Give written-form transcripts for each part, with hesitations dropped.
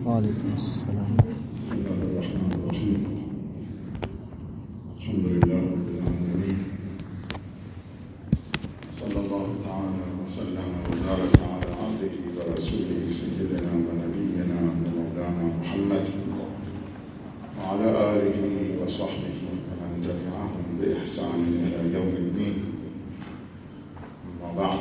وعلیکم السلام. بسم الله الرحمن الرحیم. الحمد لله رب العالمین. صلی الله تعالی و سلم و بارک علی عبده و رسوله سیدنا و نبینا و مولانا محمد و علی آله و صحبه و من تبعهم بإحسان إلى يوم الدين. اما بعد،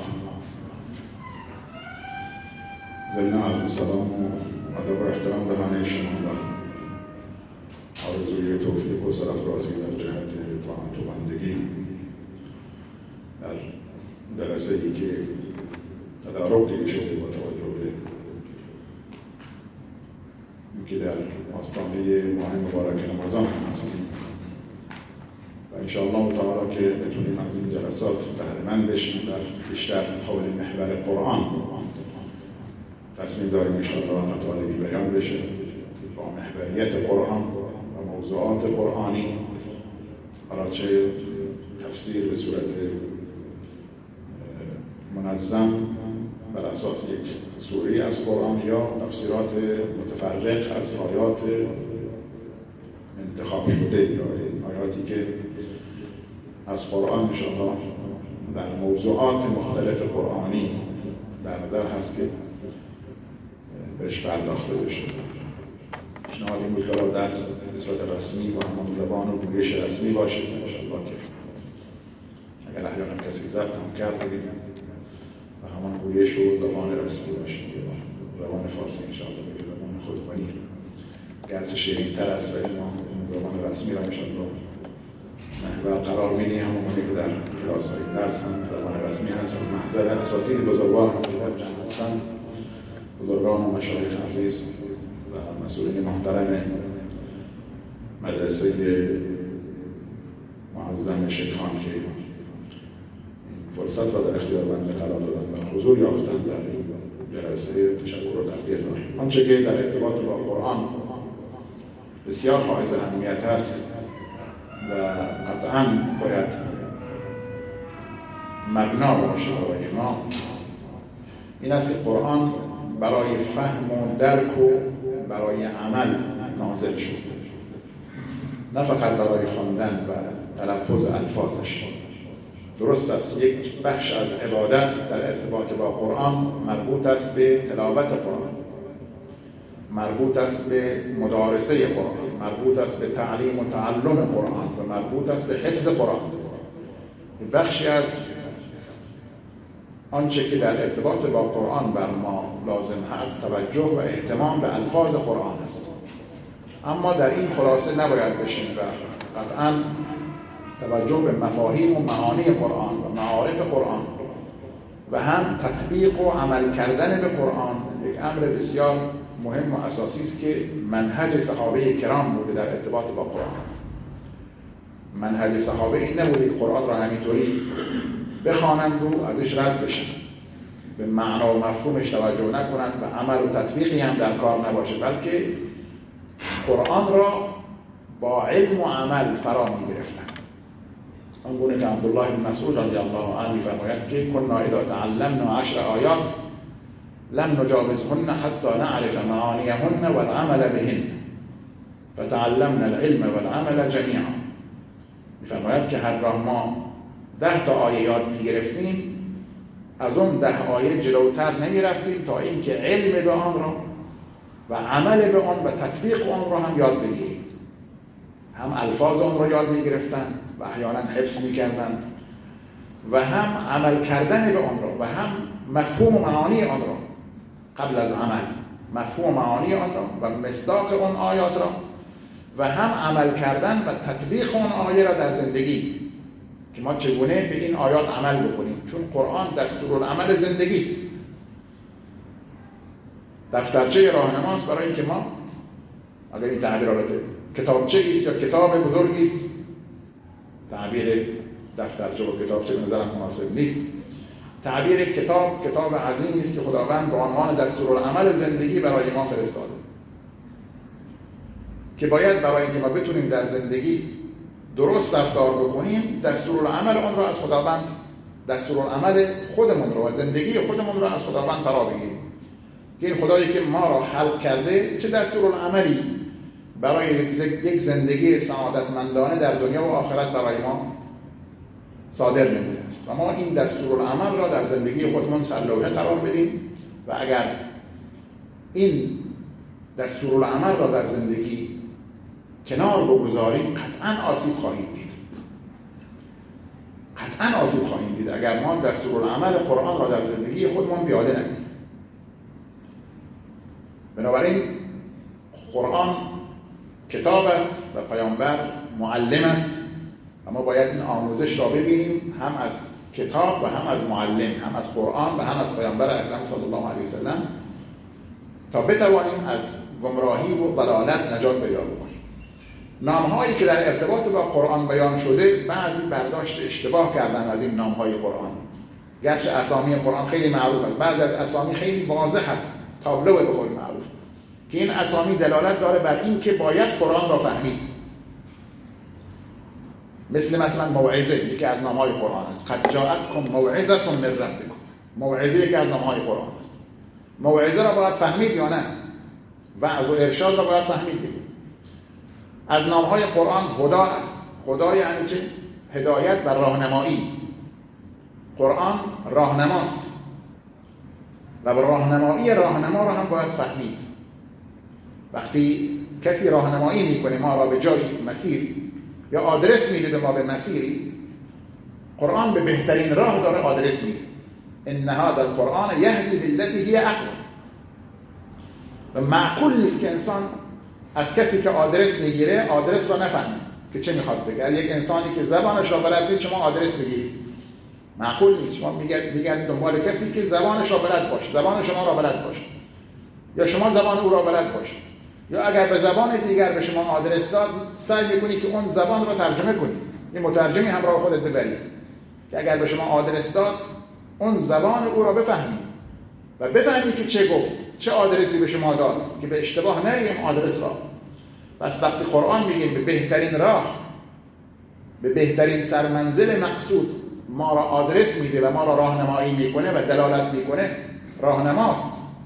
ضمن عرض سلام و ادب و احترام به همه شما و آرزوی توفیق و سرافرازی در جهت طاعت و بندگی در جلسه‌ای که تدارک دیده شده با توجه به اینکه در آستانه ماه مبارک رمضان هستیم و انشاءالله تعالی که بتونیم از این جلسات بهره‌مند بشیم و بیشتر حول محور قرآن تصمیم داریم انشاءالله مطالبی بیان بشه با محوریت قرآن و موضوعات قرآنی، حالا چه تفسیر به صورت منظم بر اساس یک سوره از قرآن یا تفسیرات متفرق از آیات انتخاب شده یا آیاتی که از قرآن انشاءالله در موضوعات مختلف قرآنی در نظر هست که بهش پرداخته بشه. پیشنهاد این بود که درس به صورت رسمی و همان زبان و گویش رسمی باشه انشاءالله که اگر احیانا کسی ضبط هم کرد بگیم و همان گویش و زبان رسمی باشه، زبان فارسی انشاءالله دیگه زبان خودمانی گرچه شیرین تر است ولی ما زبان رسمی را انشاءالله محور قرار میدیم. همونی که در کلاس های درس هم زبان رسمی هست، محضر اساتید بزرگوار هم که در جمع هستند، بزرگان و مشایخ عزیز و مسئولین محترم مدرسه معظم شیخان که فرصت را در اختیار بنده قرار دادن و حضور یافتن در این جلسه تشکر و تقدیر داریم. آنچه که در ارتباط با قرآن بسیار حائز اهمیت است و قطعاً باید مبنا باشه برای ما این است که قرآن برای فهم و درک و برای عمل نازل شد، نه فقط برای خواندن و تلفظ الفاظش. درست است یک بخش از عبادت در ارتباط با قرآن مربوط است به تلاوت قرآن، مربوط است به مدارسه قرآن، مربوط است به تعلیم و تعلم قرآن و مربوط است به حفظ قرآن. بخشی از آنچه که در ارتباط با قرآن بر ما لازم هست توجه و اهتمام به الفاظ قرآن است، اما در این خلاصه نباید بشیم و قطعاً توجه به مفاهیم و معانی قرآن و معارف قرآن و هم تطبیق و عمل کردن به قرآن یک امر بسیار مهم و اساسی است که منهج صحابه کرام بوده در ارتباط با قرآن. منهج صحابه این نبوده که قرآن را همینطوری بخوانند و ازش رد بشن، به معنا و مفهومش توجه نکنند و عمل و تطبیقی هم در کار نباشه، بلکه قرآن را با علم و عمل فرا می‌گرفتند. آنگونه که عبدالله بن مسعود رضی الله عنه می‌فرماید که کنا اذا تعلمنا 10 آیات لم نجاوزهن حتی نعرف معانیهن والعمل بهن فتعلمنا العلم والعمل جمیعا. می‌فرماید که هرگاه ما 10 تا آیه یاد می‌گرفتیم از اون 10 آیه جلوتر نمی‌رفتیم تا اینکه علم به آن را و عمل به آن و تطبیق آن را هم یاد بگیریم. هم الفاظ آن را یاد می‌گرفتند و احیانا حفظ می‌کردند و هم عمل کردن به آن را و هم مفهوم و معانی آن را قبل از عمل، مفهوم و معانی آن را و مصداق آن آیات را و هم عمل کردن و تطبیق آن آیه را در زندگی که ما چگونه به این آیات عمل بکنیم، چون قرآن دستورالعمل زندگی است، دفترچه راهنماست برای اینکه ما اگر این تعبیر آلته کتابچه است یا کتاب بزرگی است، تعبیر دفترچه و کتابچه به نظرم مناسب نیست، تعبیر کتاب عظیمی است که خداوند به عنوان دستورالعمل زندگی برای ما فرستاده که باید برای اینکه ما بتونیم در زندگی درست رفتار بکنیم دستورالعمل آن را از خداوند، دستورالعمل خودمون رو و زندگی خودمون رو از خداوند فرا بگیریم که این خدایی که ما را خلق کرده چه دستورالعملی برای یک زندگی سعادتمندانه در دنیا و آخرت برای ما صادر نموده است و ما این دستورالعمل را در زندگی خودمون سرلوحه قرار بدیم و اگر این دستورالعمل را در زندگی کنار بگذاریم قطعاً آسیب خواهیم دید. قطعاً آسیب خواهیم دید اگر ما دستورالعمل قرآن را در زندگی خودمون پیاده نکنیم. بنابراین قرآن کتاب است و پیامبر معلم است و ما باید این آموزش را ببینیم، هم از کتاب و هم از معلم، هم از قرآن و هم از پیامبر اکرم صلی الله علیه وسلم، تا بتوانیم از گمراهی و ضلالت نجات پیدا بکنیم. نامهایی که در ارتباط با قرآن بیان شده بعضی برداشت اشتباه کردن از این نامهای قرآن. گرچه اسامی قرآن خیلی معروف است، بعضی از اسامی خیلی واضح است، تابلو به قول معروف، که این اسامی دلالت داره بر این که باید قرآن را فهمید. مثلا موعظه یکی از نامهای قرآن است. قد جاءتکم موعظة من ربکم. موعظه یکی از نامهای قرآن است. موعظه را باید فهمید یا نه؟ وعظ و ارشاد را باید فهمید دیگه. از نامهای قرآن هدا است. هدا یعنی چه؟ هدایت و راهنمایی. قرآن راهنماست و با راهنمایی راهنما را هم باید فهمید. وقتی کسی راهنمایی میکنه ما را به جایی مسیر یا آدرس میده به ما به مسیری، قرآن به بهترین راه داره آدرس میده. ان هذا القرآن یهدی للتی هی اقوم. و معقول نیست که انسان از کسی که آدرس میگیره آدرس را نفهمه که چه میخواد بگه. یک انسانی که زبانش را بلد نیست شما آدرس بگیرید، معقول نیست. شما میگن دنبال کسی که زبانش را بلد باشه، زبان شما را بلد باشه، یا شما زبان او را بلد باشه، یا اگر به زبان دیگر به شما آدرس داد سعی میکنی که اون زبان را ترجمه کنی، یه مترجمی همراه خودت ببری که اگر به شما آدرس داد اون زبان او را بفهمی و بفهمی که چه گفت، چه آدرسی به شما داد، که به اشتباه نریم آدرس را. پس وقتی قرآن میگیم به بهترین راه، به بهترین سرمنزل مقصود ما را آدرس میده و ما را راهنمایی میکنه و دلالت میکنه، راهنماست،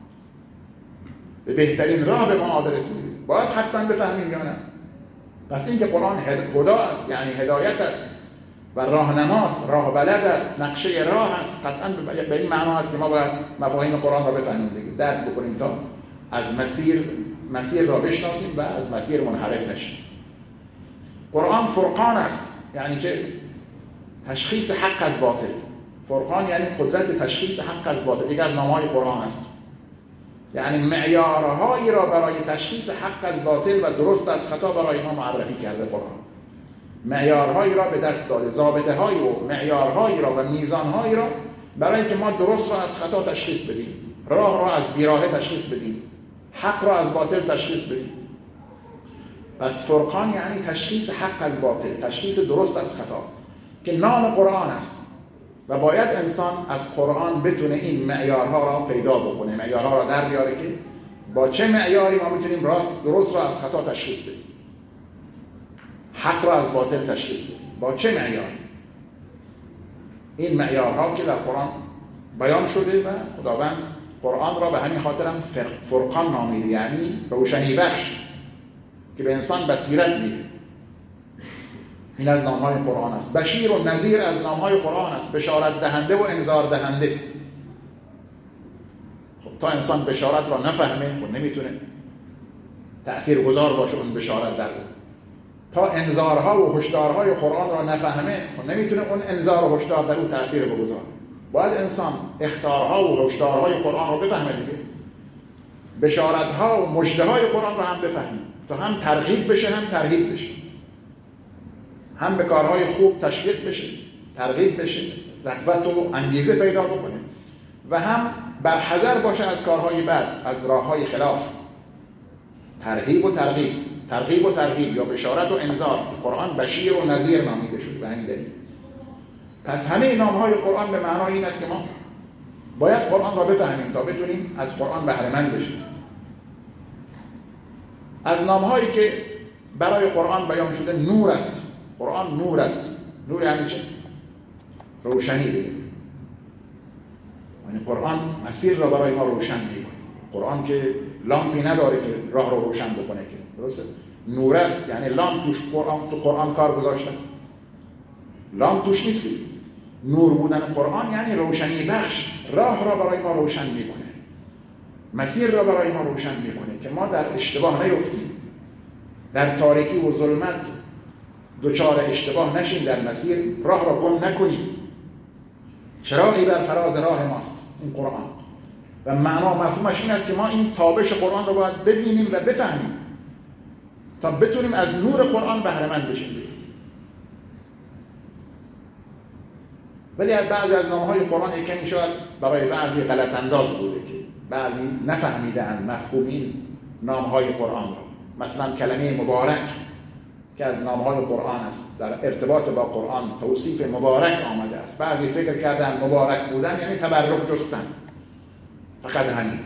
به بهترین راه به ما آدرس میده، باید حتما بفهمیم یا نه. پس این که قرآن هدا است یعنی هدایت است و راهنماست، راه بلد است، نقشه راه است، قطعا به این معنا است که ما باید مفاهیم قرآن را بفهمیم دیگه، درک بکنیم تا از مسیر را بشناسیم و از مسیر منحرف نشیم. قرآن فرقان است، یعنی که تشخیص حق از باطل. فرقان یعنی قدرت تشخیص حق از باطل، یک از نام‌های قرآن است. یعنی معیارهایی را برای تشخیص حق از باطل و درست از خطا برای ما معرفی کرده قرآن. معیارهایی را به دست داده، ضابطه‌هایی و معیارهایی را و میزانهایی را برای اینکه ما درست را از خطا تشخیص بدیم، راه را از بیراهه تشخیص بدیم، حق را از باطل تشخیص بدیم. پس فرقان یعنی تشخیص حق از باطل، تشخیص درست از خطا، که نام قرآن است و باید انسان از قرآن بتونه این معیارها را پیدا بکنه، معیارها را در بیاره که با چه معیاری ما میتونیم درست را از خطا تشخیص بدیم، حق را از باطل تشخیص بدیم، با چه معیاری. این معیارها که در قرآن بیان شده و خداوند قرآن را به همین خاطر هم فرقان نامیده، یعنی روشنی بخش که به انسان بصیرت میده. این از نامهای قرآن است. بشیر و نذیر از نامهای قرآن است، بشارت دهنده و انذار دهنده. خب تا انسان بشارت را نفهمه خب نمیتونه تأثیرگذار باشه اون بشارت در اون. تا انذارها و هشدارهای قرآن را نفهمه خب نمیتونه اون انذار و هشدار در اون تأثیر بگذاره. باید انسان اخطارها و هشدارهای قرآن را بفهمه دیگه، بشارتها و مژده‌های قرآن را هم بفهمه تا هم ترغیب بشه هم ترهیب بشه، هم به کارهای خوب تشویق بشه، ترغیب بشه، رغبت و انگیزه پیدا بکنه، و هم برحذر باشه از کارهای بد، از راههای خلاف. ترهیب و ترغیب، ترغیب و ترهیب، یا بشارت و انذار، که قرآن بشیر و نذیر نامیده شده به همین دلیل. پس همه نامهای قرآن به معنای این است که ما باید قرآن را بفهمیم تا بتونیم از قرآن بهره مند بشیم. از نامهایی که برای قرآن بیان شده نور است. قرآن نور است. نور یعنی چه؟ روشنی دیگه. یعنی قرآن مسیر را برای ما روشن می‌کنه. قرآن که لامپی نداره که راه رو روشن بکنه که، درسته؟ نور است، یعنی لامپ توش تو قرآن کار گذاشته. لامپ توش نیست. نور بودن قرآن یعنی روشنی بخش، راه را برای ما روشن میکنه، مسیر را برای ما روشن میکنه که ما در اشتباه نیفتیم، در تاریکی و ظلمت دچار اشتباه نشیم، در مسیر راه را گم نکنیم. چراغی بر فراز راه ماست این قرآن، و معنا مفهومش این است که ما این تابش قرآن رو باید ببینیم و بفهمیم تا بتونیم از نور قرآن بهره مند بشیم. ولی از بعضی از نامه‌های قرآن یکمی شاید برای بعضی غلط انداز بوده که بعضی نفهمیدن مفهوم این نامه‌های قرآن رو. مثلا کلمه مبارک که از نامه‌های قرآن است، در ارتباط با قرآن توصیف مبارک آمده است. بعضی فکر کردن مبارک بودن یعنی تبرک جستن، فقط همین.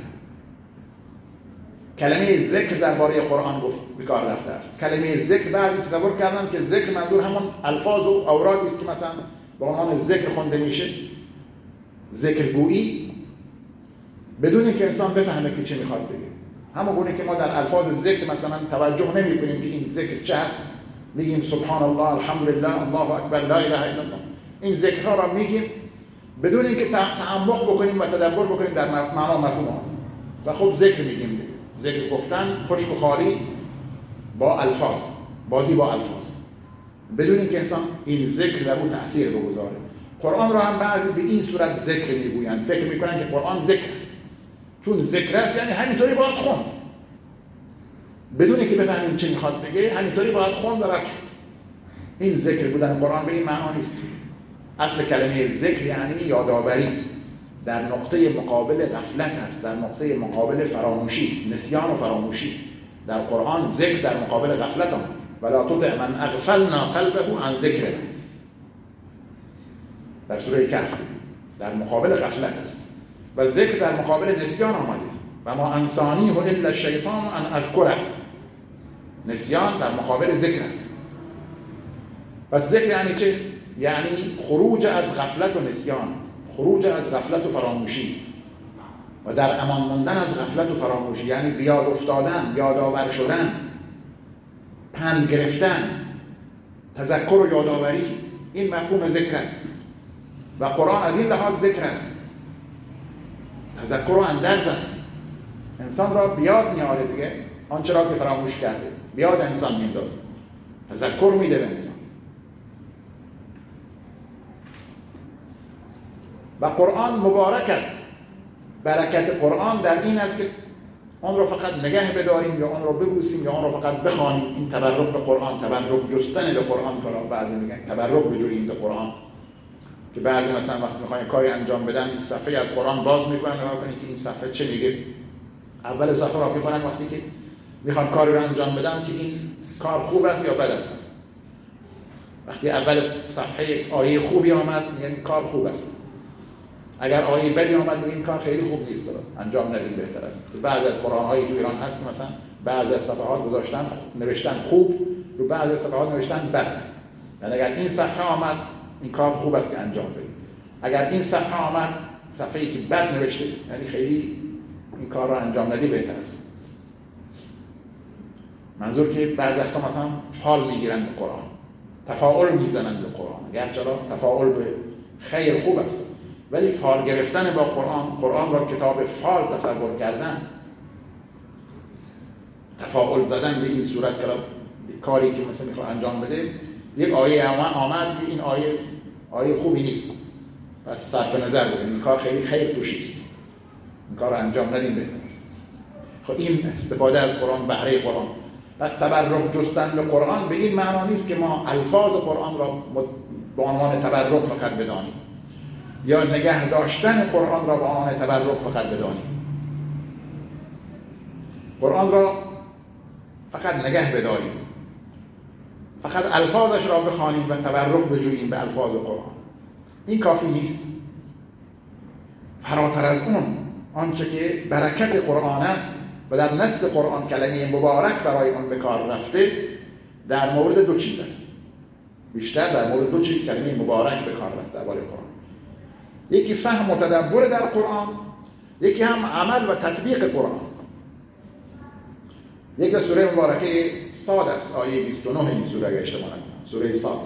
کلمه ذکر درباره قرآن گفت بکار رفته است. کلمه ذکر بعضی تصور کردن که ذکر منظور همون الفاظ و اورادی است که مثلا به عنوان ذکر خونده میشه، ذکرگویی، بدون اینکه انسان بفهمه که چه میخواد بگه. همون گونه که ما در الفاظ ذکر مثلا توجه نمی‌کنیم که این ذکر چه است، میگیم سبحان الله، الحمدلله، الله اکبر، لا اله الا الله. این ذکرها را میگیم بدون اینکه تعمق بکنیم و تدبر بکنیم در معنا مفهوم آن. و خب ذکر میگیم، ذکر گفتن خشک و خالی با الفاظ، بازی با الفاظ، بدون اینکه انسان این ذکر در اون تأثیر بگذاره. قرآن را هم بعضی به این صورت ذکر میگویند، فکر میکنن که قرآن ذکر است، چون ذکر است یعنی همینطوری باید خوند، بدون اینکه بفهمیم چه میخواد بگه، همینطوری باید خوند و رد شد. این ذکر بودن قرآن به این معنا نیست. اصل کلمه ذکر یعنی یادآوری، در نقطه مقابل غفلت است، در نقطه مقابل فراموشی است، نسیان و فراموشی. در قرآن ذکر در مقابل غفلت آمد، ولا تطع من اغفلنا قلبه عن ذکرنا. در سوره کهف در مقابل غفلت است و ذکر در مقابل نسیان آمده. و ما انسانیه الا الشیطان ان اذکره. نسیان در مقابل ذکر است. پس ذکر یعنی چه؟ یعنی خروج از غفلت و نسیان، خروج از غفلت و فراموشی و در امان موندن از غفلت و فراموشی، یعنی بیاد افتادن، یادآور شدن، پند گرفتن، تذکر و یادآوری. این مفهوم ذکر است و قرآن از این لحاظ ذکر است، تذکر و اندرز است. انسان را بیاد میاره دیگه، آنچه را که فراموش کرده بیاد انسان میندازه، تذکر میده به انسان. و قرآن مبارک است. برکت قرآن در این است که آن را فقط نگه بداریم یا آن را ببوسیم یا آن را فقط بخوانیم. این تبرک به قرآن، تبرک جستن به قرآن، که بعضی میگن تبرک بجوییم به قرآن، که بعضی مثلا وقتی میخوان کاری انجام بدن یک صفحه از قرآن باز میکنن نگاه کنید که این صفحه چه میگه. اول صفحه را میخونن وقتی که میخوان کاری رو انجام بدن که این کار خوب است یا بد است. وقتی اول صفحه آیه خوبی آمد یعنی کار خوب است، اگر آیه بدی آمد این کار خیلی خوب نیست، انجام ندید بهتر است. بعضی از قرآن‌های تو ایران هست مثلا بعضی از صفحات گذاشتن نوشتن خوب، رو بعضی از صفحات نوشتن بد. یعنی اگر این صفحه آمد این کار خوب است که انجام بدید، اگر این صفحه آمد صفحه‌ای که بد نوشته یعنی خیلی این کار رو انجام ندید بهتر است. منظور که بعضی وقتا مثلا فال میگیرن به قرآن، تفاعل میزنن به قرآن، گرچه تفاعل به خیر خوب است، ولی فال گرفتن با قرآن را کتاب فال تصور کردن، تفاعل زدن به این صورت که کاری که مثلا میخواد انجام بده، یک آیه آمد این آیه خوبی نیست، پس صرف نظر بکنیم این کار خیلی خیر توش نیست، این کار رو انجام ندیم بهتر است. خب این استفاده از قرآن، بهره قرآن. پس تبرک جستن به قرآن به این معنا نیست که ما الفاظ قرآن را به عنوان تبرک فقط بدانیم یا نگه داشتن قرآن را به عنوان تبرک فقط بدانیم. قرآن را فقط نگه بداریم، فقط الفاظش را بخوانیم و تبرک بجوییم به الفاظ قرآن، این کافی نیست. فراتر از اون آنچه که برکت قرآن است و در نص قرآن کلمه مبارک برای آن به کار رفته، در مورد دو چیز است. بیشتر در مورد دو چیز کلمه مبارک به کار رفته درباره قرآن. یکی فهم و تدبر در قرآن یکی هم عمل و تطبیق قرآن. یک سوره مبارکه صاد است، آیه 29 این سوره اگر اشتباه نکنم، سوره صاد.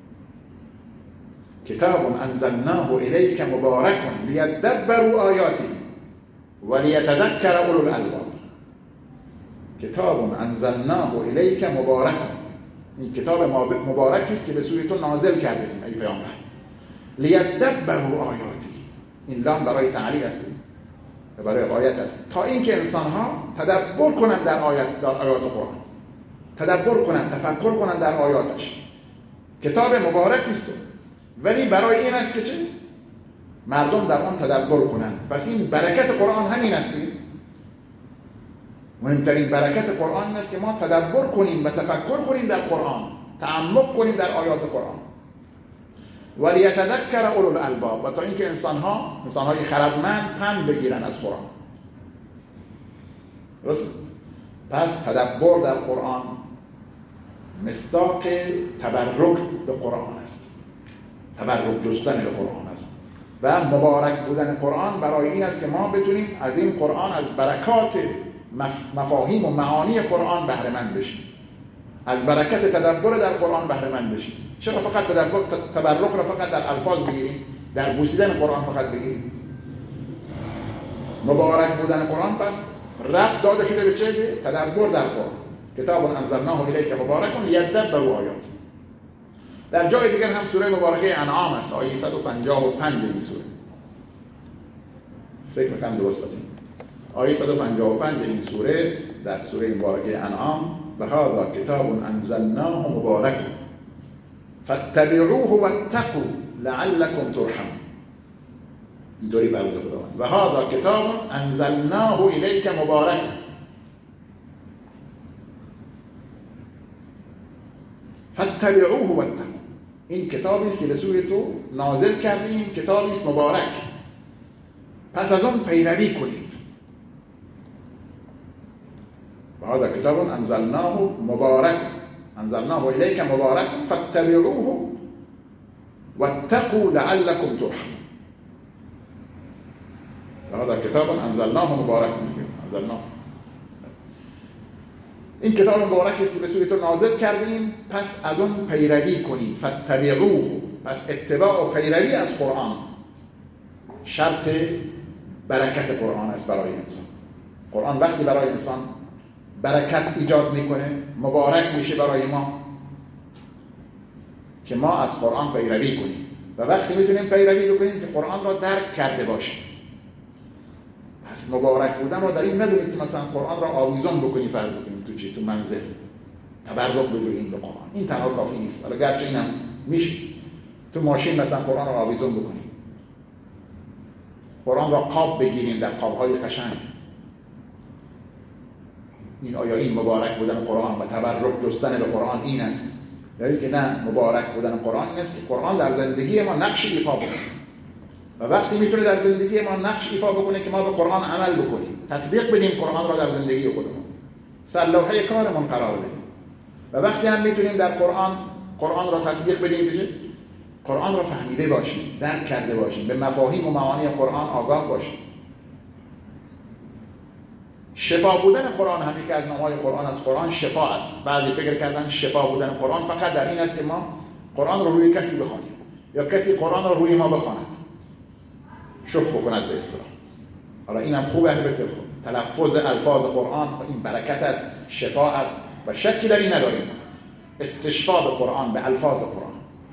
کتاب انزلناه الیک مبارک لیدبروا آیاته ولیتذکر اولو الالباب. کتاب انزلناه الیک مبارک، این کتاب مبارکی است که به سوی تو نازل کردیم ای پیامبر. لیدبروا آیاته، این لام برای تعلیل است، برای آیت است، تا اینکه انسان‌ها تدبر کنند در آیات قرآن، تدبر کنند، تفکر کنند در آیاتش. کتاب مبارکی است ولی برای این است که چه؟ مردم در آن تدبر کنند. پس این برکت قرآن همین است. مهمترین برکت قرآن این است که ما تدبر کنیم و تفکر کنیم در قرآن، تعمق کنیم در آیات قرآن. ولیتذکر اولو الالباب، و تا اینکه انسان‌های خردمند پند بگیرن از قرآن. درست؟ پس تدبر در قرآن مصداق تبرک به قرآن است، تبرک جستن به قرآن است. و مبارک بودن قرآن برای این است که ما بتونیم از این قرآن، از برکات مفاهیم و معانی قرآن بهره مند بشیم، از برکت تدبر در قرآن بهره مند بشیم. چرا فقط تبرک را فقط در الفاظ بگیریم، در بوسیدن قرآن فقط بگیریم؟ مبارک بودن قرآن پس ربط داده شده به چه؟ به تدبر در قرآن. کتاب انزلناه الیک مبارک لیدبروا آیاته. در جای دیگر هم سوره مبارکه انعام است، آیه 155 این سوره. فکر می‌کنم درست است. آیه 155 این سوره، در سوره مبارکه انعام: و هذا کتاب انزلناه مبارک فاتبعوه واتقوا لعلكم ترحمون. اینطوری فرموده خداوند: و هذا کتاب انزلناه الیک مبارک. فاتبعوه واتقوا، این کتابی است که به سوی تو نازل کردیم، کتابی است مبارک، پس از اون پیروی کنید. و هذا کتاب انزلناه مبارک، انزلناه الیک مبارک فاتبعوه واتقوا لعلكم ترحمون. و هذا کتاب انزلناه مبارک، انزلناه، این کتاب مبارک است که به سوی تو نازل کردیم، پس از اون پیروی کنید. فاتبعوه، پس اتباع و پیروی از قرآن شرط برکت قرآن است برای انسان. قرآن وقتی برای انسان برکت ایجاد میکنه، مبارک میشه برای ما، که ما از قرآن پیروی کنیم. و وقتی میتونیم پیروی بکنیم که قرآن را درک کرده باشیم. پس مبارک بودن را در این ندونید که مثلا قرآن را آویزان بکنیم، فرض بکنیم تو چی، تو منزل تبرک بجوییم به قرآن. این تنها کافی نیست. حالا گرچه اینم میشه تو ماشین مثلا قرآن را آویزان بکنیم، قرآن را قاب بگیریم در قاب‌های قشنگ. این آیا این مبارک بودن قرآن و تبرک جستن به قرآن این است؟ یا که نه، مبارک بودن قرآن این است که قرآن در زندگی ما نقش ایفا بکنه. و وقتی میتونه در زندگی ما نقش ایفا بکنه که ما به قرآن عمل بکنیم، تطبیق بدیم قرآن را در زندگی خودمون، سرلوحه کارمون قرار بدیم. و وقتی هم میتونیم در قرآن را تطبیق بدیم که قرآن را فهمیده باشیم، درک کرده باشیم، به مفاهیم و معانی قرآن آگاه باشیم. شفا بودن قرآن هم یکی از نام‌های قرآن از قرآن شفا است. بعضی فکر کردن شفا بودن قرآن فقط در این است که ما قرآن را روی کسی بخوانیم یا کسی قرآن را روی ما بخواند، شف بکند به اصطلاح. حالا اینم خوبه، البته تلفظ الفاظ قرآن این برکت است، شفا است و شکی در این نداریم، استشفا به قرآن، به الفاظ قرآن.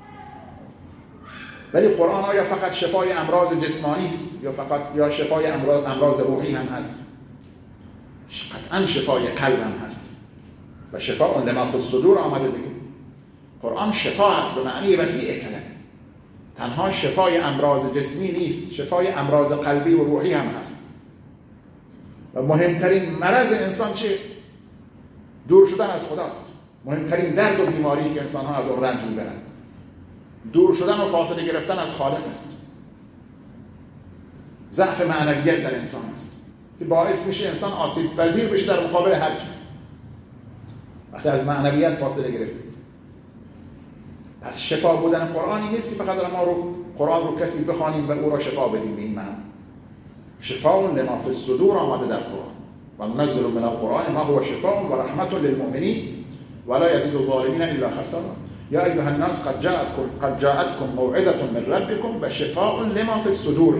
ولی قرآن آیا فقط شفای امراض جسمانی است یا شفای امراض روحی هم هست؟ قطعا شفای قلب هم هست و شفاء لما فی الصدور آمده دیگه. قرآن شفا هست به معنی وسیع کلمه. تنها شفای امراض جسمی نیست، شفای امراض قلبی و روحی هم هست. و مهمترین مرض انسان چه؟ دور شدن از خداست. مهمترین درد و بیماری که انسان ها از اون رنج میبرن دور شدن و فاصله گرفتن از خالق است. ضعف معنویت در انسان است که باعث میشه انسان آسیب پذیر بشه در مقابل هر چیز. وقتی از معنویت فاصله گرفتیم. پس شفا بودن قرآنی نیست که فقط ما رو قرآن رو کسی بخوانیم و او را شفا بدیم به این معنی. شفاء لما فی الصدور آمده در قرآن و ننزل من القرآن ما هو شفاء و رحمت للمؤمنین ولا یزید الظالمین الا خسارا یا ایها الناس قد جاءتكم موعظة من ربكم و شفاء لما فی الصدور.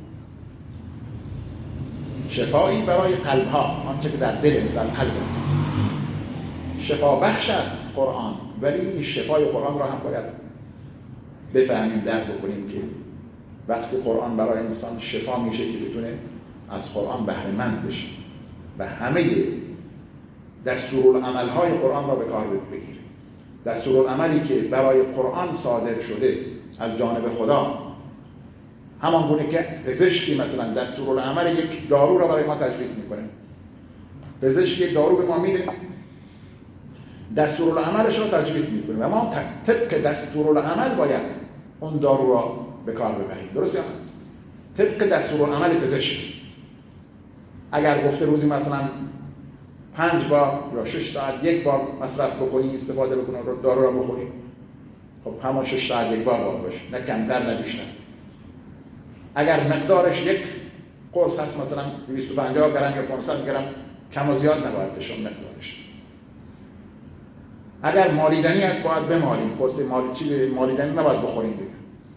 شفایی برای قلب‌ها، آنچه که در دل در قلب انسان است. شفا بخش است قرآن، ولی شفای قرآن را هم باید بفهمیم، درک بکنیم که وقتی قرآن برای انسان شفا میشه که بتونه از قرآن بهره مند بشه و همه دستورالعمل‌های قرآن را به کار بگیره. دستورالعملی که برای قرآن صادر شده از جانب خدا، همان گونه که پزشکی مثلا دستورالعمل یک دارو را برای ما تجویز میکنه، پزشک یک دارو به ما میده، دستورالعملش را تجویز میکنه و ما طبق دستورالعمل باید اون دارو را به کار ببریم. درسته؟ طبق دستورالعمل پزشک. اگر گفته روزی مثلا 5 بار یا 6 ساعت یک بار مصرف بکنی، استفاده بکنی، دارو را بخوری، خب همون 6 ساعت یک بار باشه، نه کمتر نه بیشتر. اگر مقدارش یک قرص هست مثلا 250 گرم یا 500 گرم، کم و زیاد نباید بشه مقدارش. اگر مالیدنی هست باید بمالیم، قرص مالیدنی نباید بخوریم دیگه.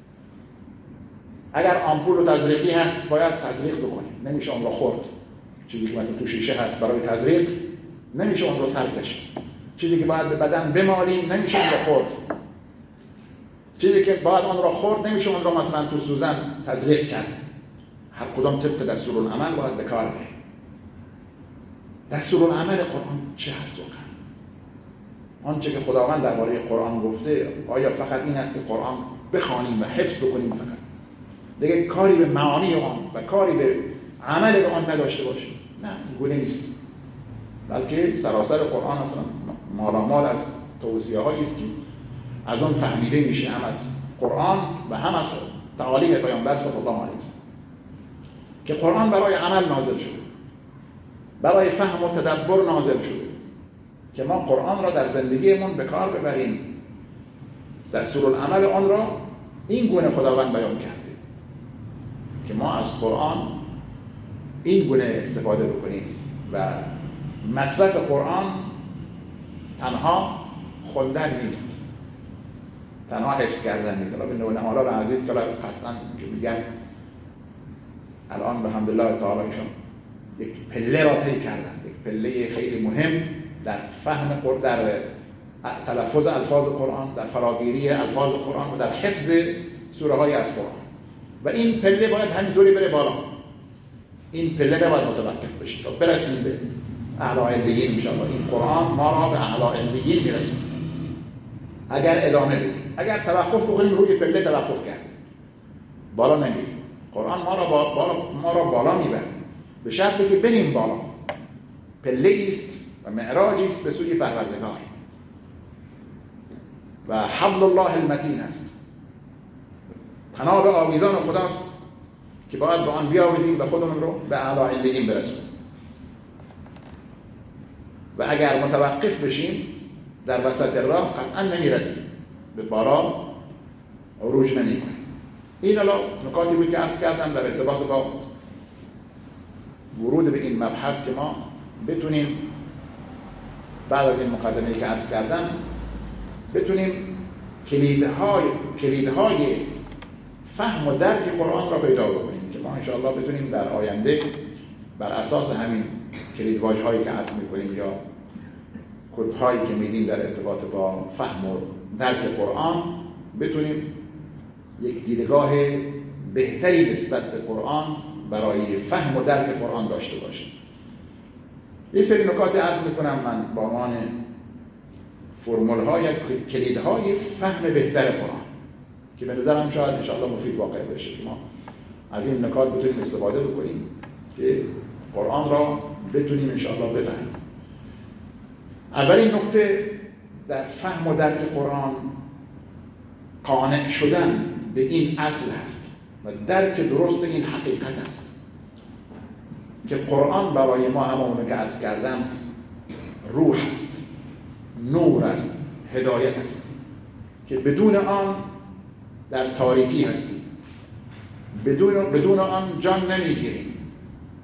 اگر آمپول و تزریقی هست باید تزریق بکنیم، نمیشه اون رو خورد. چیزی که مثلا تو شیشه هست برای تزریق نمیشه اون رو سر کشید. چیزی که باید به بدن بمالیم نمیشه اون رو خورد. چیزی که باید اون رو خورد نمیشه اون رو مثلا تو سوزن تزریق کرد. هر کدام طبق دستورالعمل باید به کار بریم. دستورالعمل قرآن چه هست واقعا؟ آنچه که خداوند درباره قرآن گفته، آیا فقط این است که قرآن بخوانیم و حفظ بکنیم فقط؟ دیگه کاری به معانی آن و کاری به عمل به آن نداشته باشیم؟ نه، این گونه نیست. بلکه سراسر قرآن اصلا مالامال از توصیه‌هایی است که از اون فهمیده میشه، هم از قرآن و هم از تعالیم پیامبر صلی الله علیه و سلم، که قرآن برای عمل نازل شده، برای فهم و تدبر نازل شده، که ما قرآن را در زندگیمون به کار ببریم. دستورالعمل آن را این گونه خداوند بیان کرده که ما از قرآن این گونه استفاده بکنیم و مصرف قرآن تنها خوندن نیست، تنها حفظ کردن نیست. به نوحالات عزیز که قطعا که میگن الان به حمدالله تعالی ایشون یک پله را طی کردن، یک پله خیلی مهم در فهم قرآن، در تلفظ الفاظ قرآن، در فراگیری الفاظ قرآن و در حفظ سوره های از قرآن. و این پله باید همینطوری بره بالا، این پله نباید متوقف بشه تا برسیم به اعلی علیین. انشاءالله این قرآن ما را به اعلی علیین میرسونه. اگر ادامه بدیم، اگر توقف بکنیم روی پله توقف کردیم، بالا نمیریم. قرآن ما را بالا میبره، به شرطی که بریم بالا. پله است و معراجی است به سوی پروردگار و حبل الله المتین است، طناب آویزان خداست که باید به آن بیاویزیم و خودمون رو به اعلی علیین برسونیم. و اگر متوقف بشیم در وسط راه قطعا نمیرسیم، به بالا عروج نمی‌کنیم. این الان نکاتی بود که عرض کردم در ارتباط با ورود به این مبحث، که ما بتونیم بعد از این مقدمه‌ای که عرض کردم بتونیم کلیدهای فهم و درک قرآن را پیدا بکنیم، که ما انشاءالله بتونیم در آینده بر اساس همین کلیدواژه‌هایی که عرض می‌کنیم یا کدهایی که میدیم در ارتباط با فهم و درک قرآن بتونیم یک دیدگاه بهتری نسبت به قرآن برای فهم و درک قرآن داشته باشیم. یه سری نکات عرض میکنم من با عنوان فرمول‌های کلیدهای فهم بهتر قرآن که به نظرم شاید انشاءالله مفید واقع بشه که ما از این نکات بتونیم استفاده بکنیم که قرآن را بتونیم انشاءالله بفهمیم. اولین نکته در فهم و درک قرآن قانع شدن به این اصل هست و درک درست این حقیقت است که قرآن برای ما همونو که عرض کردم روح است، نور است، هدایت است که بدون آن در تاریکی هستیم، بدون آن جان نمیگیریم،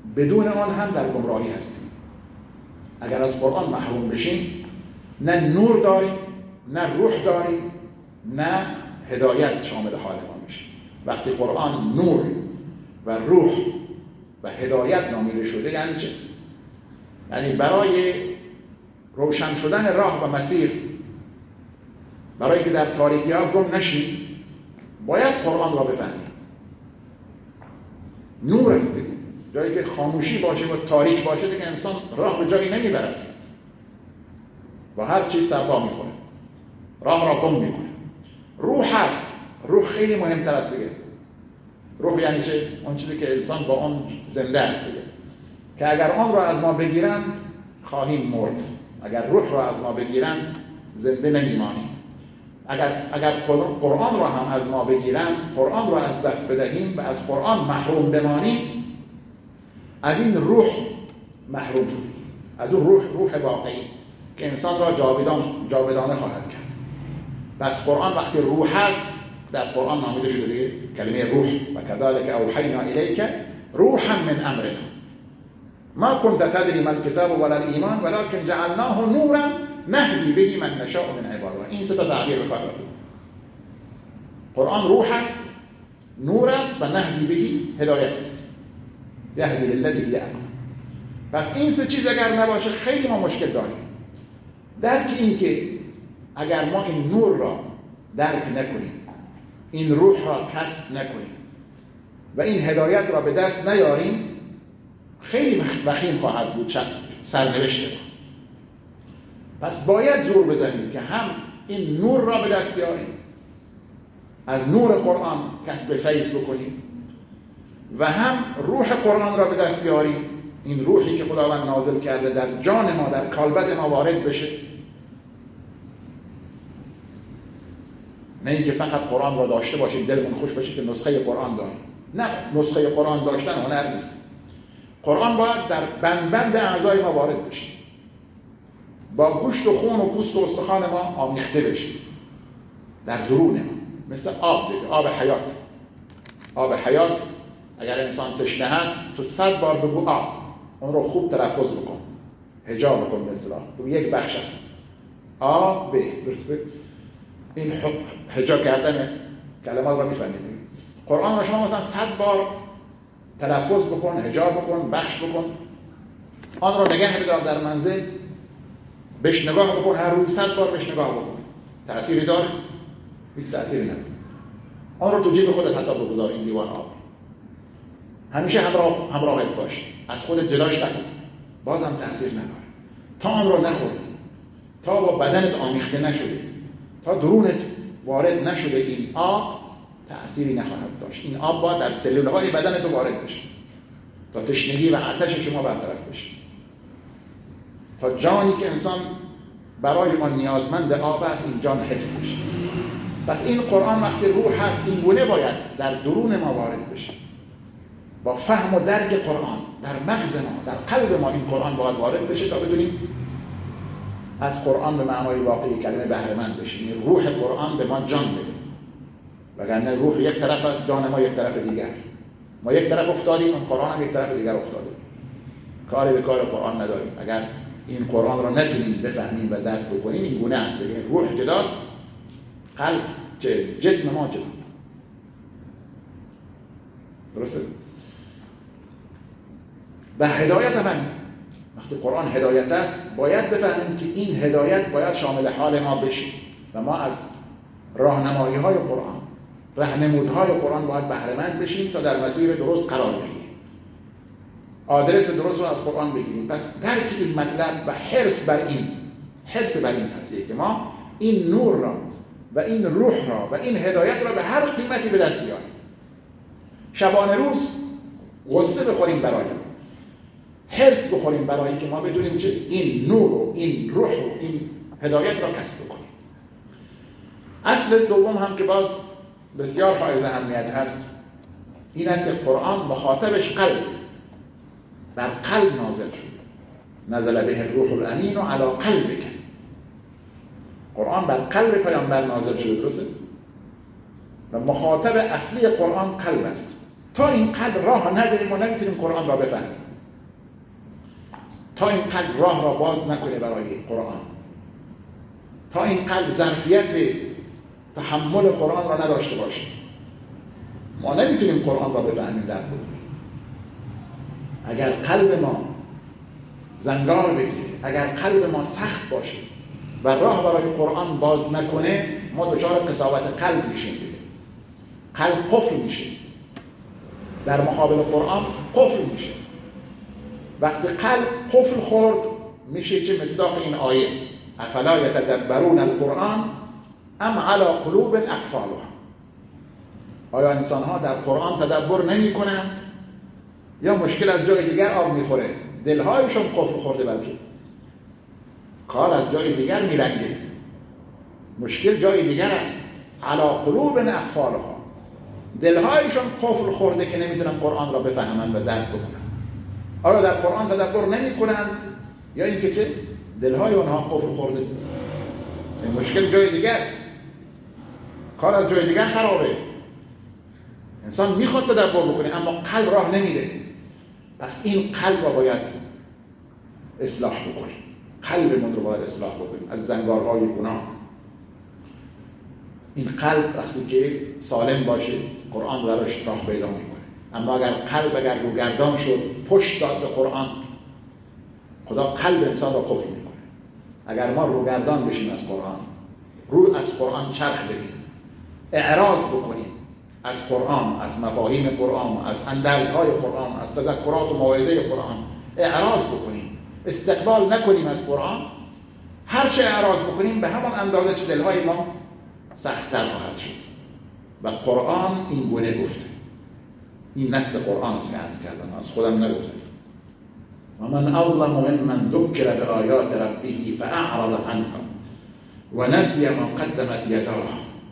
بدون آن هم در گمراهی هستیم. اگر از قرآن محروم بشیم نه نور داریم، نه روح داریم، نه هدایت شامل حال ما میشه. وقتی قرآن نور و روح و هدایت نامیده شده یعنی چه؟ یعنی برای روشن شدن راه و مسیر، برای که در تاریکی ها گم نشیم، باید قرآن را بفهمیم. نور است دیگه. جایی که خاموشی باشه و تاریک باشه دیگه انسان راه به جایی نمیبره، با هر چیز سرپا میکنه، راه را گم میکنه. روح هست، روح خیلی مهمتر است دیگه. روح یعنی چه؟ اون چیزی که انسان با اون زنده است دیگه، که اگر آن را از ما بگیرند خواهیم مرد، اگر روح را از ما بگیرند زنده نمیمانیم. اگر قرآن را هم از ما بگیرند، قرآن را از دست بدهیم و از قرآن محروم بمانیم، از این روح محروم شدیم، از اون روح واقعی که انسان را جاودانه خواهد کرد. پس قرآن وقتی روح هست، در قرآن نامیده شده دیگه کلمه روح، و کذالک اوحینا الیک روحا من امرنا ما كنت تدری ما الكتاب ولا الایمان ولكن جعلناه نورا نهدی به من نشاء من عبادنا. این سه تا تعبیر به کار رفته. قرآن روح است، نور است و نهدی به هدایت است، یهدی للذی هی اقوم. پس این سه چیز اگر نباشه خیلی ما مشکل داریم. درک این که اگر ما این نور را درک نکنیم، این روح را کسب نکنیم و این هدایت را به دست نیاریم، خیلی وخیم خواهد بود سرنوشت ما. پس باید زور بزنیم که هم این نور را به دست بیاریم، از نور قرآن کسب فیض بکنیم، و هم روح قرآن را به دست بیاریم، این روحی که خداوند نازل کرده در جان ما، در کالبد ما وارد بشه. نه اینکه فقط قرآن را داشته باشیم دلمون خوش باشه که نسخه قرآن داریم. نه، نسخه قرآن داشتن هنر نیست. قرآن باید در بند اعضای ما وارد بشه، با گوشت و خون و پوست و استخوان ما آمیخته بشه در درون ما، مثل آب دیگه، آب حیات. آب حیات اگر انسان تشنه هست تو 100 بار بگو آب، اون رو خوب تلفظ بکن، هجا بکن، به اصطلاح تو یک بخش است آب به درسته. این هجا کردن کلمات رو میفهمید. قرآن رو شما مثلا 100 بار تلفظ بکن، هجا بکن، بخش بکن، آن رو نگه بدار در منزل، بهش نگاه بکن، هر روز 100 بار بهش نگاه بکن. تأثیری داره؟ هیچ تأثیری نداره. آن رو تو جیب خودت حتی بگذار، این لیوان آب همیشه همراهت باشه، از خودت جداش نکن، بازم تأثیر نداره. تا آن رو نخوردی، تا با بدنت آمیخته نشده، تا درونت وارد نشده، این آب تأثیری نخواهد داشت. این آب باید در سلولهای بدن تو وارد بشه تا تشنگی و آتش شما برطرف بشه، تا جانی که انسان برای آن نیازمند آب است این جان حفظ بشه. پس این قرآن وقتی روح هست این گونه باید در درون ما وارد بشه، با فهم و درک قرآن در مغز ما، در قلب ما این قرآن باید وارد بشه تا بدونیم از قرآن به معنای واقعی کلمه بهره مند بشیم. روح قرآن به ما جان بده، وگرنه روح یک طرف است، جان ما یک طرف دیگر. ما یک طرف افتادیم، اون قرآن هم یک طرف دیگر افتاده. کاری به کار قرآن نداریم. اگر این قرآن را نتونیم بفهمیم و درک بکنیم این گونه است. روح جداست، قلب جسم ما جدا. درسته؟ و هدایت هم وقتی قرآن هدایت است باید بفهمیم که این هدایت باید شامل حال ما بشه و ما از راهنمایی های قرآن، راهنمودهای قرآن باید بهره مند بشیم تا در مسیر درست قرار بگیریم، آدرس درست رو از قرآن بگیریم. پس درک این مطلب و حرص بر این قضیه که ما این نور را و این روح را و این هدایت را به هر قیمتی به دست بیاریم. شبانه روز غصه بخوریم برای ما، حرص بخوریم برای اینکه ما بدونیم که این نور و این روح و این هدایت را کسب کنیم. اصل دوم هم که باز بسیار حائز اهمیت هست این است که قرآن مخاطبش قلب، بر قلب نازل شده. نزل به الروح الامین و علی قلبک. قرآن بر قلب پیامبر نازل شده، درسته؟ و مخاطب اصلی قرآن قلب است. تا این قلب راه ندهیم و نمیتونیم قرآن را بفهمیم. تا این قلب راه را باز نکنه برای قرآن، تا این قلب ظرفیت تحمل قرآن را نداشته باشه، ما نمیتونیم قرآن را بفهمیم در بود. اگر قلب ما زنگار بگیره، اگر قلب ما سخت باشه و راه برای قرآن باز نکنه، ما دچار قساوت قلب میشیم. قلب قفل میشه، در مقابل قرآن قفل میشه. وقتی قلب قفل خورد میشه چه مصداق این آیه افلا یتدبرون القرآن ام علی قلوب اقفالها. آیا انسان ها در قرآن تدبر نمی کنند یا مشکل از جای دیگر آب میخوره؟ دلهایشون قفل خورده، بلکه کار از جای دیگر میرنگه، مشکل جای دیگر است. علی قلوب اقفالها، دلهایشون قفل خورده که نمیتونن قرآن را بفهمن و درک بکنن. آیا در قرآن تدبر نمی کنند یا اینکه چه دلهای اونها قفل خورده؟ این مشکل جای دیگر است، کار از جای دیگر خرابه. انسان میخواد تدبر بکنه اما قلب راه نمیده. پس این قلب را باید اصلاح بکنیم، قلبمون رو باید اصلاح بکنیم از زنگارهای گناه. این قلب وقتی که سالم باشه قرآن براش راه پیدا میکنه. اما اگر قلب روگردان شد، پشت داد به قرآن، خدا قلب انسان را قفل میکنه. اگر ما روگردان بشیم از قرآن، رو از قرآن چرخ بدیم، اعراض بکنیم از قرآن، از مفاهیم قرآن، از اندرزهای قرآن، از تذکرات و موعظه قرآن، اعراض بکنیم، استقبال نکنیم از قرآن، هر چه اعراض بکنیم به همان اندازه چه دلهای ما سخت‌تر خواهد شد. و قرآن این گونه گفته، این نص قرآن است که عرض کردم، از خودم نگفتم. و من اظلم ممن ذکر بآیات ربه فاعرض عنها و نسی ما قدمت یداه.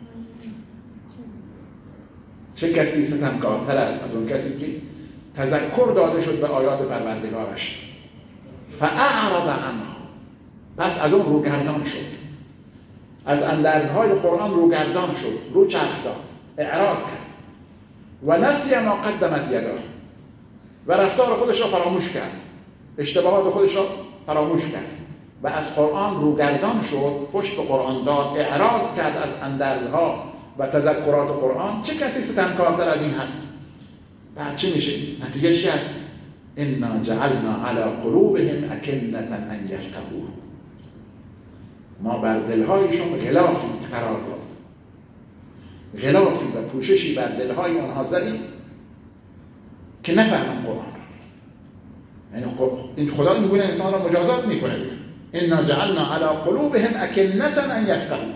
چه کسی ستمکارتر است از اون کسی که تذکر داده شد به آیات پروردگارش، فاعرض عنها، پس از اون روگردان شد، از اندرزهای قرآن روگردان شد، رو چرخ داد، اعراض کرد. و نسی ما قدمت یداه، و رفتار خودش را فراموش کرد، اشتباهات خودش را فراموش کرد و از قرآن روگردان شد، پشت به قرآن داد، اعراض کرد از اندرزها و تذکرات قرآن. چه کسی ستمکارتر از این هست؟ بعد چه میشه؟ نتیجه چی هست؟ انا جعلنا علی قلوبهم اکنة ان یفقهوه. ما بر دلهایشون غلافی قرار دادیم، غلافی و پوششی بر دلهای آنها زدیم که نفهمن قرآن را. یعنی این خدا این گونه انسان را مجازات میکنه. انا جعلنا علی قلوبهم اکنة ان یفقهوه.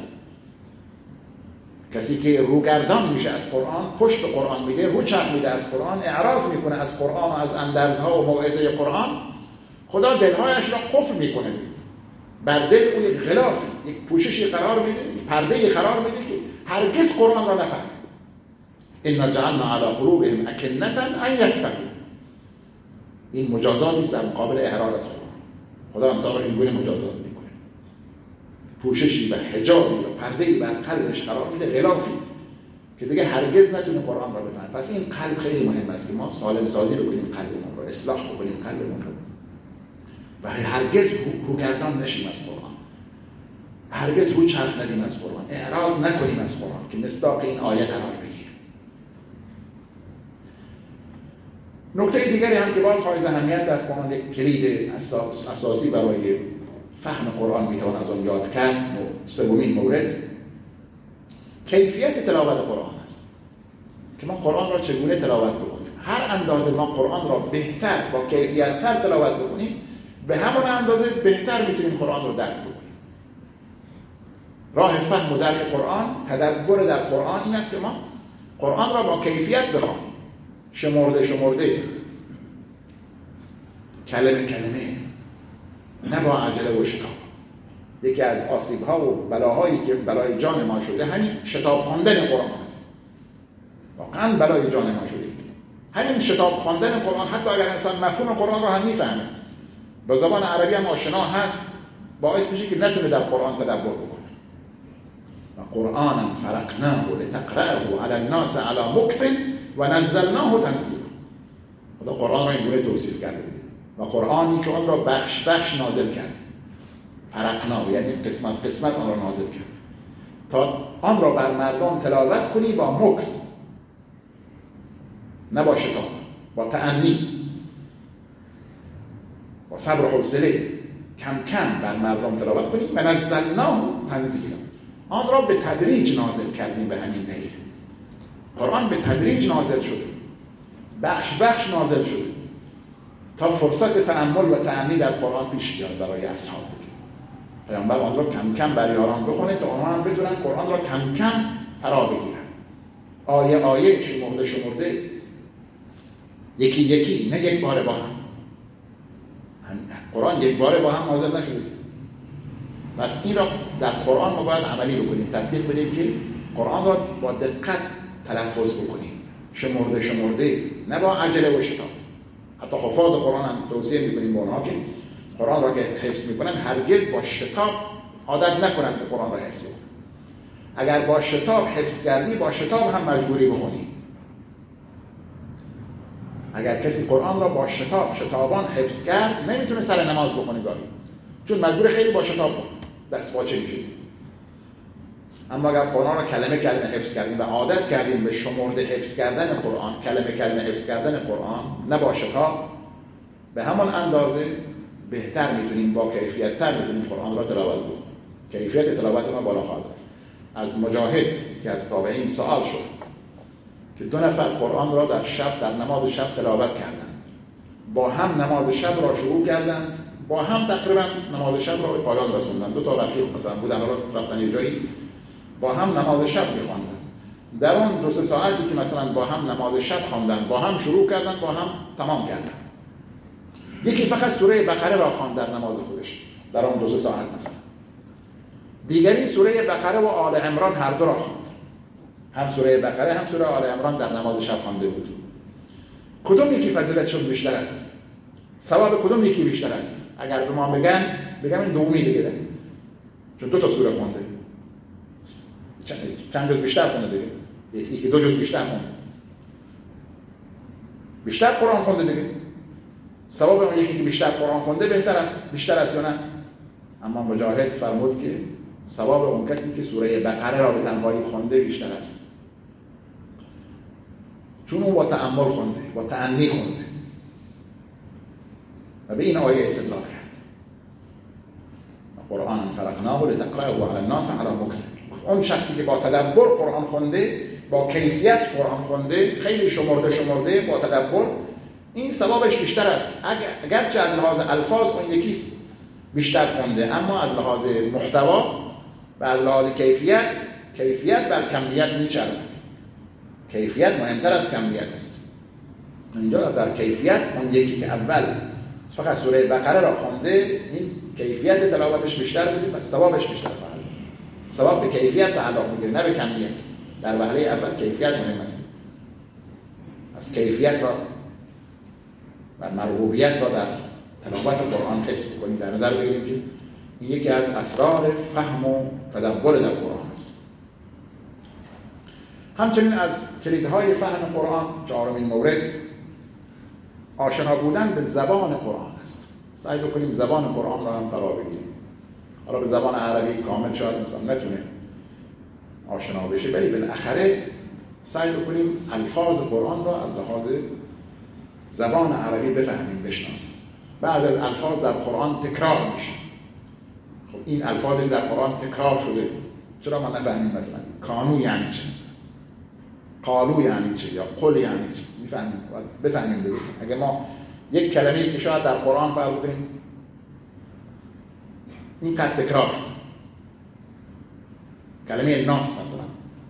کسی که روگردان میشه از قرآن، پشت به قرآن میده، رو چرخ میده از قرآن، اعراض میکنه از قرآن و از اندرزها و موعظه قرآن، خدا دلهایش را قفل میکنه، بر دل اون یک غلافی، یک پوششی قرار میده، یک پرده‌ای قرار میده که هرگز قرآن را نفهمه. انا جعلنا علی قلوبهم اکنة ان یفقهوه. این مجازاتی است در مقابل اعراض از قرآن. خدا انسان را این گونه مجازات میکنه، پوششی و حجابی و پرده‌ای بر قلبش قرار میده، غلافی که دیگه هرگز نتونه قرآن را بفهمه. پس این قلب خیلی مهم است که ما سالم سازی بکنیم، قلبمون رو اصلاح بکنیم، قلبمون رو، و هرگز روگردان نشیم از قرآن، هرگز رو چرخ ندیم از قرآن، اعراض نکنیم از قرآن که مصداق این آیه قرار بگیره. نکته دیگری هم که باز حائز اهمیت است، قرآن یک کلید اساسی برای فهم قرآن میتوان از آن یاد کرد. سومین مورد کیفیت تلاوت قرآن است، که ما قرآن را چگونه تلاوت بکنیم. هر اندازه ما قرآن را بهتر با کیفیت‌تر تلاوت بکنیم، به همان اندازه بهتر میتونیم قرآن رو درک بکنیم. راه فهم و درک قرآن، تدبر در قرآن این است که ما قرآن را با کیفیت بخوانیم، شمرده کلمه نه با عجله و شتاب. یکی از آسیب‌ها و بلاهایی که برای جان ما شده همین شتاب خواندن قرآن است. واقعا برای جان ما شده همین شتاب خواندن قرآن. حتی اگر انسان مفهوم قرآن را هم میفهمه، با زبان عربی هم آشنا هست، باعث میشه که نتونه در قرآن تدبر بکنه. و قرآنا فرقناه لتقرأه علی الناس علی مکث و نزلناه تنزیلا. خدا قرآن را اینگونه توصیف کرده. و قرآنی که آن را بخش بخش نازل کرد، فرقنا، یعنی قسمت قسمت آن را نازل کرد تا آن را بر مردم تلاوت کنی با مکث، نه با شتاب، با تأنی، با صبر و حوصله، کم کم بر مردم تلاوت کنی. و نزلناه تنزیلا، آن را به تدریج نازل کردیم. به همین دلیل قرآن به تدریج نازل شده، بخش بخش نازل شده تا فرصت تأمل و تأنی در قرآن پیش بیاد برای اصحاب. پیامبر آن را کم کم بر یاران بخونه تا آنها هم بتونن قرآن را کم کم فرا بگیرن، آیه آیه، شمرده شمرده، یکی یکی، نه یک باره با هم. قرآن یک باره با هم نازل نشده. پس این را در قرآن ما باید عملی بکنیم، تطبیق بدیم که قرآن را با دقت تلفظ بکنیم، شمرده شمرده، نه با عجله و شتاب. حتی حفاظ قرآن هم توصیه میکنیم به اونها که قرآن را که حفظ میکنن هرگز با شتاب عادت نکنن که قرآن را حفظ کنن. اگر با شتاب حفظ کردی، با شتاب هم مجبوری بخونی. اگر کسی قرآن را با شتابان حفظ کرد، نمیتونه سر نماز بخونه گاهی، چون مجبور خیلی با شتاب بخونه، دست پاچه میشه. اما اگر قرآن را کلمه کلمه حفظ کردیم و عادت کردیم به شمرده حفظ کردن قرآن، کلمه کلمه حفظ کردن قرآن، نه با شتاب، به همان اندازه بهتر میتونیم، با کیفیت تر میتونیم قرآن را تلاوت بکنیم. کیفیت تلاوت ما بالا خواهد رفت. از مجاهد که از تابعین سوال شد که 2 نفر قرآن را در شب، در نماز شب تلاوت کردند، با هم نماز شب را شروع کردند، با هم تقریبا نماز شب را به پایان رسوندند. 2 تا رفیق مثلا بودن، رفتن یه جایی با هم نماز شب می‌خواندند. در اون 2-3 ساعتی که مثلا با هم نماز شب خواندند، با هم شروع کردند، با هم تمام کردند. یکی فقط سوره بقره را خواند در نماز خودش در اون 2-3 ساعت مثلا. دیگری سوره بقره و آل عمران هر دو را خواند. هم سوره بقره هم سوره آل عمران در نماز شب خوانده بود. کدوم یکی فضیلتشون بیشتر است؟ ثواب کدوم یکی بیشتر است؟ اگر به ما بگم این دومی دیگه ده. چون 2 تا سوره خونده. چند جز بیشتر خونده دیگه. یکی 2 جز بیشتر خونده. بیشتر قرآن خونده دیگه. ثواب اون یکی که بیشتر قرآن خونده بیشتر است یا نه؟ اما مجاهد فرمود که ثواب اون کسی که سوره بقره را به تنهایی خونده بیشتر است، چون اون با تأمل خونده، با تأنی خونده و به این آیه استدلال کرد. قرآن فرقناه لتقرأه علی الناس علی مکث. اون شخصی که با تدبر قرآن خونده، با کیفیت قرآن خونده، خیلی شمرده با تدبر، این ثوابش بیشتر است. اگرچه از لحاظ الفاظ اون یکی بیشتر خونده، اما از لحاظ محتوا و از لحاظ کیفیت بر کمیت میچرخد. کیفیت مهمتر از کمیت است. اینجا در کیفیت اون یکی که اول فقط سوره بقره را خونده، این کیفیت تلاوتش بیشتر بوده و ثوابش بیشتر خواهد. ثواب به کیفیت تعلق میگیره، نه به کمیت. در وهله اول کیفیت مهم است. از کیفیت را و مرغوبیت را در تلاوت قرآن حفظ کنیم، در نظر بگیریم که این یکی از اسرار فهم و تدبر در قرآن است. همچنین از کلیدهای فهم قرآن 4مین مورد آشنا بودن به زبان قرآن است. سعی بکنیم زبان قرآن را هم فرا بگیریم. حالا به زبان عربی کامل شاید انسان نتونه آشنا بشه، ولی بالاخره سعی بکنیم الفاظ قرآن را از لحاظ زبان عربی بفهمیم، بشناسیم. بعضی از الفاظ در قرآن تکرار میشه. خب این الفاظی در قرآن تکرار شده، چرا ما نفهمیم؟ مثلا کانو یعنی چه، قالو یعنی چه، یا قل یعنی چه، میفهمیم، بفهمیم بگیم. اگه ما یک کلمه‌ای که شاید در قرآن فرض کنیم این قد تکرار شد، کلمه ناس مثلا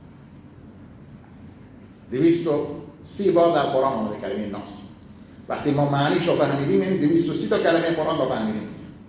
230 بار در قرآن آمده کلمه ناس. وقتی ما معنیش رو فهمیدیم، یعنی 230 تا کلمه قرآن رو فهمیدیم.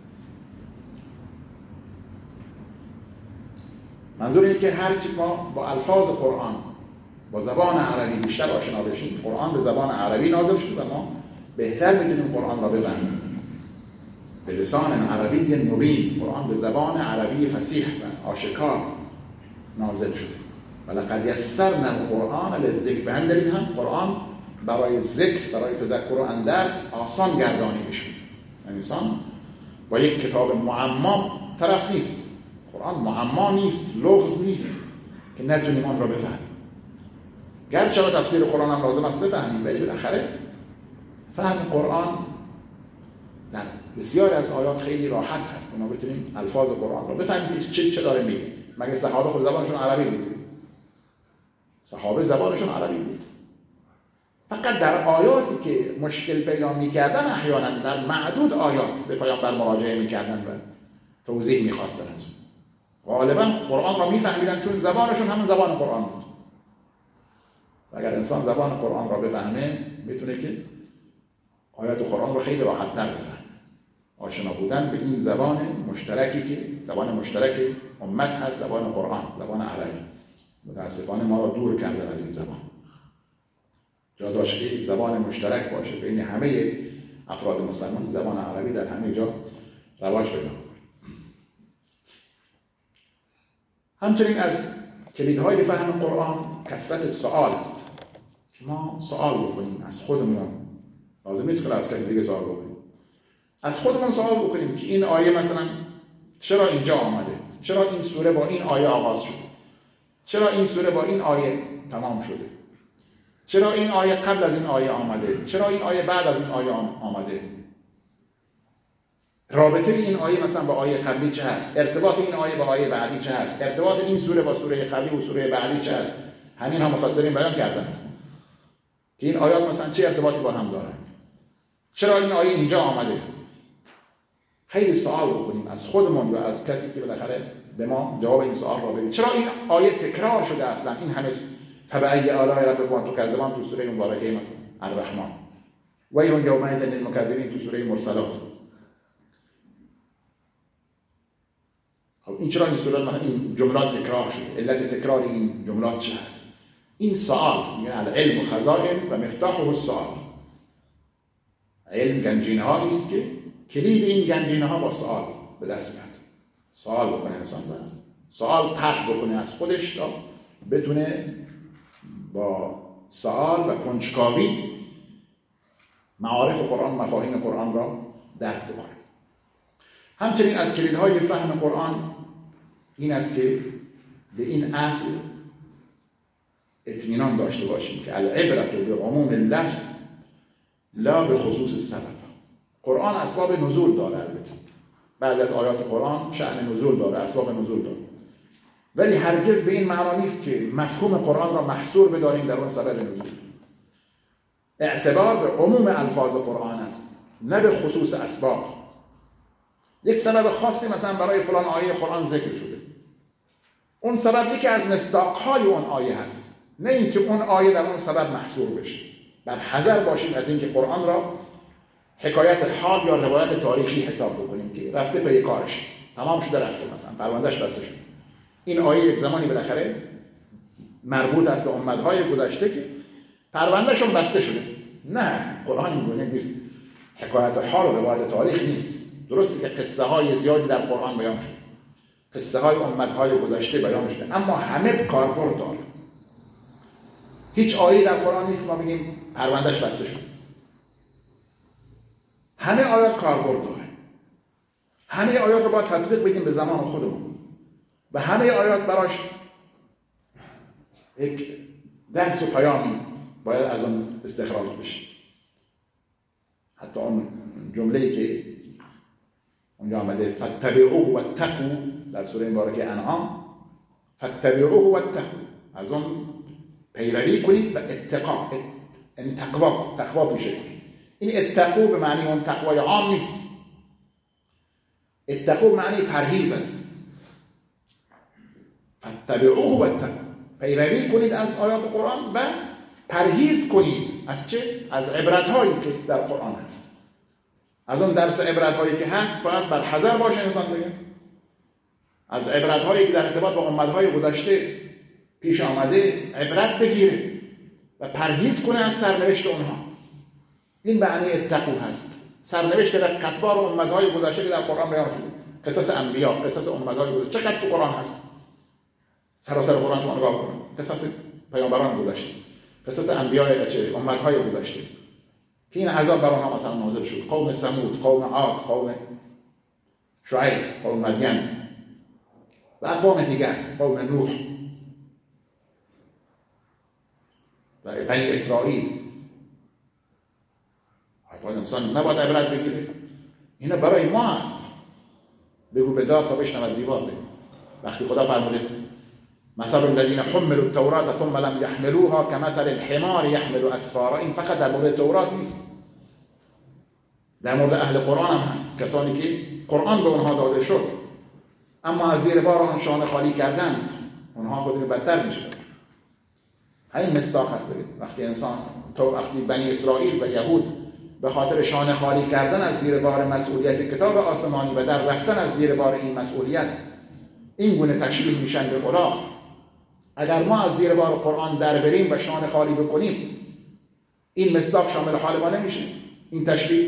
منظور اینه که هرچی ما با الفاظ قرآن، با زبان عربی بیشتر آشنا بشیم، قرآن به زبان عربی نازل شده و ما بهتر میتونیم قرآن را بفهمیم. به لسان عربی مبین، قرآن به زبان عربی فصیح و آشکار نازل شده. ولقد یسرنا القرآن للذکر. به همین هم قرآن برای ذکر، برای تذکر و اندرز آسان گردانیده شد. انسان با یک کتاب معما طرف نیست. قرآن معما نیست، لغز نیست که نتونیم آن را بفهمیم. گرچه تفسیر قرآن هم لازم است بفهمیم، ولی بالاخره فهم قرآن در بسیار از آیات خیلی راحت هست که ما بتونیم الفاظ قرآن را بفهمیم که چه داره میگه. مگه صحابه خود زبانشون عربی بود؟ صحابه زبانشون عربی بود. فقط در آیاتی که مشکل پیدا می‌کردن احیانا در معدود آیات به پیامبر مراجعه می‌کردن و توضیح می‌خواستن از اون. غالبا قرآن را می‌فهمیدن چون زبانشون همون زبان قرآن بود. اگر انسان زبان قرآن را بفهمه میتونه که آیات قرآن را خیلی راحت‌تر بفهمه. آشنا بودن به این زبان مشترکی که زبان مشترک امت هست، زبان قرآن، زبان عربی. متاسفانه ما را دور کرده از این زبان. جا داشت که زبان مشترک باشه بین همه افراد مسلمان، زبان عربی در همه جا رواج پیدا کنه. همچنین از کلیدهای فهم قرآن کثرت سوال است که ما سوال بکنیم از خودمون. لازم نیست که از کسی دیگه سوال بکنیم، از خودمون سوال بکنیم که این آیه مثلا چرا اینجا آمده؟ چرا این سوره با این آیه آغاز شده؟ چرا این سوره با این آیه تمام شده؟ چرا این آیه قبل از این آیه آمده؟ چرا این آیه بعد از این آیه آمده؟ رابطه این آیه مثلا با آیه قبلی چه هست؟ ارتباط این آیه با آیه بعدی چه هست؟ ارتباط این سوره با سوره قبلی و سوره بعدی چه هست؟ همین هم مفسرین بیان کردن که این آیات مثلا چه ارتباطی با هم دارن. چرا این آیه اینجا آمده؟ خیلی سوال بکنیم از خودمون و از کسی که بالاخره به ما جواب این سوال را بده. چرا این آیه تکرار شده اصلا؟ این همه فبأي آلاء ربكما تكذبان تو سوره مبارکه مثلا الرحمن، ویل یومئذ للمکذبین تو سوره مرسلات. خب این چرا این سوره این جملات تکرار شده؟ علت تکرار این جملات چه هست؟ این سوال، یعنی العلم خزائن و مفتاحه السؤال. علم گنجینه‌هایی است که کلید این گنجینه‌ها با سوال به دست میاد. سوال بکنه انسان، سوال طرح بکنه از خودش تا بتونه با سوال و کنجکاوی معارف قرآن، مفاهیم قرآن را درک بکنه. همچنین از کلیدهای فهم قرآن این است که به این اصل اطمینان داشته باشیم که العبرة بعموم اللفظ لا به خصوص السبب. قرآن اسباب نزول داره، البته بعضی از آیات قرآن شأن نزول داره، اسباب نزول داره، ولی هرگز به این معنا نیست که مفهوم قرآن را محصور بدانیم در اون سبب نزول. اعتبار به عموم الفاظ قرآن است، نه به خصوص اسباب. یک سبب خاصی مثلا برای فلان آیه قرآن ذکر شده، اون سبب یکی از مصداق‌های اون آیه هست، نه اینکه اون آیه در اون سبب محصور بشه. بر حذر باشیم از اینکه قرآن را حکایت حال یا روایت تاریخی حساب بکنیم که رفته به کارش، تمام شده رفته، مثلا پروندهش بسته شده. این آیه یک زمانی بالاخره مربوط است به امت‌های گذشته که پروندهشون بسته شده. نه، قرآن این گونه نیست، حکایت حال و روایت تاریخ نیست. درسته که قصه های زیادی در قرآن بیان شده، قصه های امت‌های گذشته بیان شده، اما همه کاربرد داره. هیچ آیه در قرآن نیست ما میگیم پروندهش بسته شد. همه آیات کاربرد داره. همه آیات رو باید تطبیق بدیم به زمان خودمون و همه آیات براش یک درس و پیامی باید از اون استخراج بشه. حتی اون جمله‌ای که اونجا آمده فاتبعوه واتقوا در سوره مبارکه انعام، فاتبعوه واتقوا، از اون پیروی کنید و اتقا، یعنی تقوا پیشه کنید. این اتقوا به معنی اون تقوای عام نیست. اتقوا به معنی پرهیز است. فاتبعوه واتقوا، پیروی کنید از آیات قرآن و پرهیز کنید از چه؟ از عبرت‌هایی که در قرآن هست. از اون درس عبرت‌هایی که هست باید بر حذر باشه انسان دیگه. از عبرت‌هایی که در ارتباط با امت‌های گذشته پیش آمده عبرت بگیره و پرهیز کنه از سرنوشت اونها. این معنی اتقوا هست. سرنوشت رقتبار امت‌های گذشته که در قرآن بیان شده، قصص انبیا، قصص امت‌های گذشته چقدر تو قرآن هست. سراسر قرآن شما نگاه کنید، قصص پیامبران گذشته، قصص انبیاء امت‌های گذشته که این عذاب بر آنها مثلا نازل شد. قوم ثمود، قوم عاد، قوم شعیب، قوم مدین و اقوام دیگر، قوم نوح و بنی اسرائیل. باید انسان نباید عبرت بگیره؟ اینا برای ما هست. بگو به داد تا بشنود دیوار بگو. وقتی خدا فرموده مثل الذین حملوا التوراة ثم لم يحملوها كمثل الحمار يحمل اسفارا، این فقط در مورد تورات نیست، در مورد اهل قرآن هم هست. کسانی که قرآن به اونها داده شد اما از زیر بار آن شانه خالی کردند، اونها خود بدتر میشه. همین مصداق هست. وقتی انسان وقتی بنی اسرائیل و یهود به خاطر شانه خالی کردن از زیر بار مسئولیت کتاب آسمانی و در رفتن از زیر بار این مسئولیت این گونه تشبیه میشن به الاغ، اگر ما از زیر بار قرآن در بریم و شانه خالی بکنیم، این مصداق شامل حال ما نمیشه. این تشبیه،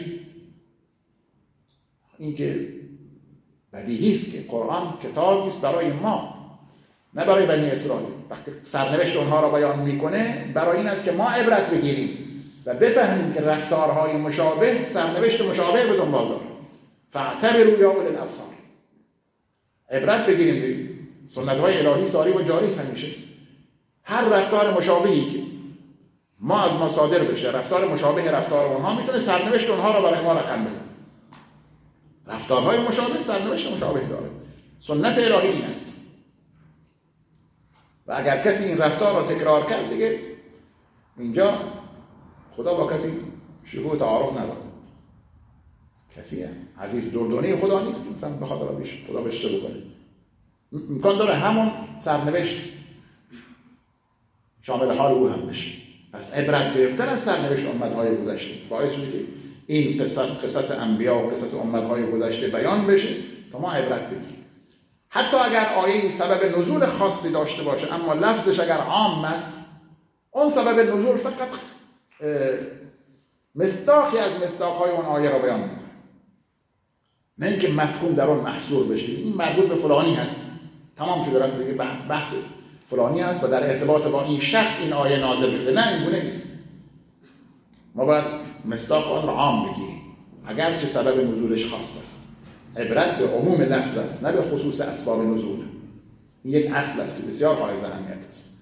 این که بدیهی است که قرآن کتابی است برای ما، نه برای بنی اسرائیل. وقتی سرنوشت اونها را بیان میکنه برای این است که ما عبرت بگیریم و بفهمیم که رفتارهای مشابه سرنوشت مشابه به دنبال داره. فاعتبروا یا اولي الابصار، عبرت بگیریم. سنت‌های الهی ساری و جاری است همیشه. هر رفتار مشابهی که ما از ما صادر بشه، رفتار مشابه رفتار اونها، میتونه سرنوشت اونها را برای ما رقم بزنه. رفتارهای مشابه سرنوشت مشابه داره. سنت الهی این است. و اگر کسی این رفتار را تکرار کرد، دیگه اینجا خدا با کسی شبوه تعارف نداره. کسی عزیز دردانه خدا نیست، انسان بخواد خدا بهش چه بکنه. امکان داره همون سرنوشت شامل حال او هم بشه. پس عبرت گرفتن از سرنوشت امت‌های گذشته باعث شده که این قصص انبیا و قصص امت‌های گذشته بیان بشه تا ما عبرت بگیریم. حتی اگر آیه سبب نزول خاصی داشته باشه اما لفظش اگر عام است، اون سبب نزول فقط مصداقی از مصداق‌های اون آیه را بیان می‌کنه، نه اینکه مفهوم در اون محصور بشه. این مربوط به فلانی هست، تمام شده رفت دیگه، بحث فلانی هست و در ارتباط با این شخص این آیه نازل شده. نه، این گونه نیست. ما باید مصداق آن را عام بگیریم اگر که سبب نزولش خاص است. عبرت به عموم لفظ است، نه به خصوص اسباب نزول. این یک اصل است که بسیار حائز اهمیت است.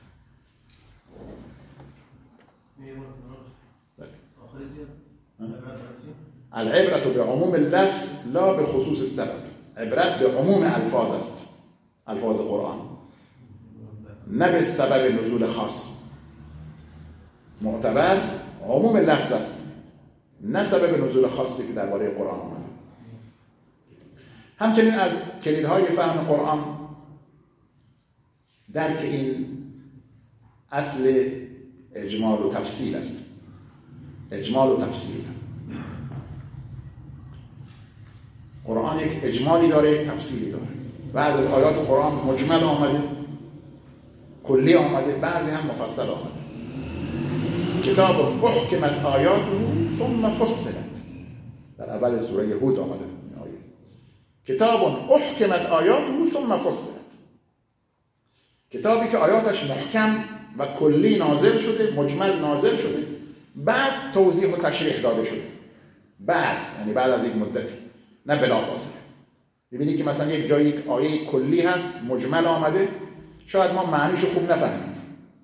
العبرت به عموم اللفظ لا به خصوص السبب. عبرت به عموم الفاظ است، الفاظ قرآن، نه به سبب نزول خاص. معتبر عموم لفظ است، نه سبب نزول خاصی که درباره قرآن آمده. همچنین از کلیدهای فهم قرآن درک این اصل اجمال و تفصیل است. اجمال و تفصیل. قرآن یک اجمالی داره، یک تفصیلی داره. بعض از آیات قرآن مجمل آمده، کلی آمده، بعضی هم مفصل آمده. کتاب احکمت آیاته ثم فصلت، در اول سوره هود آمده این آیه. کتاب احکمت آیاته ثم فصلت، کتابی که آیاتش محکم و کلی نازل شده، مجمل نازل شده، بعد توضیح و تشریح داده شده. بعد یعنی بعد از یک مدتی، نه بلافاصله. ببینید که مثلا یک جایی یک آیه کلی هست، مجمل آمده، شاید ما معنیشو خوب نفهمیم،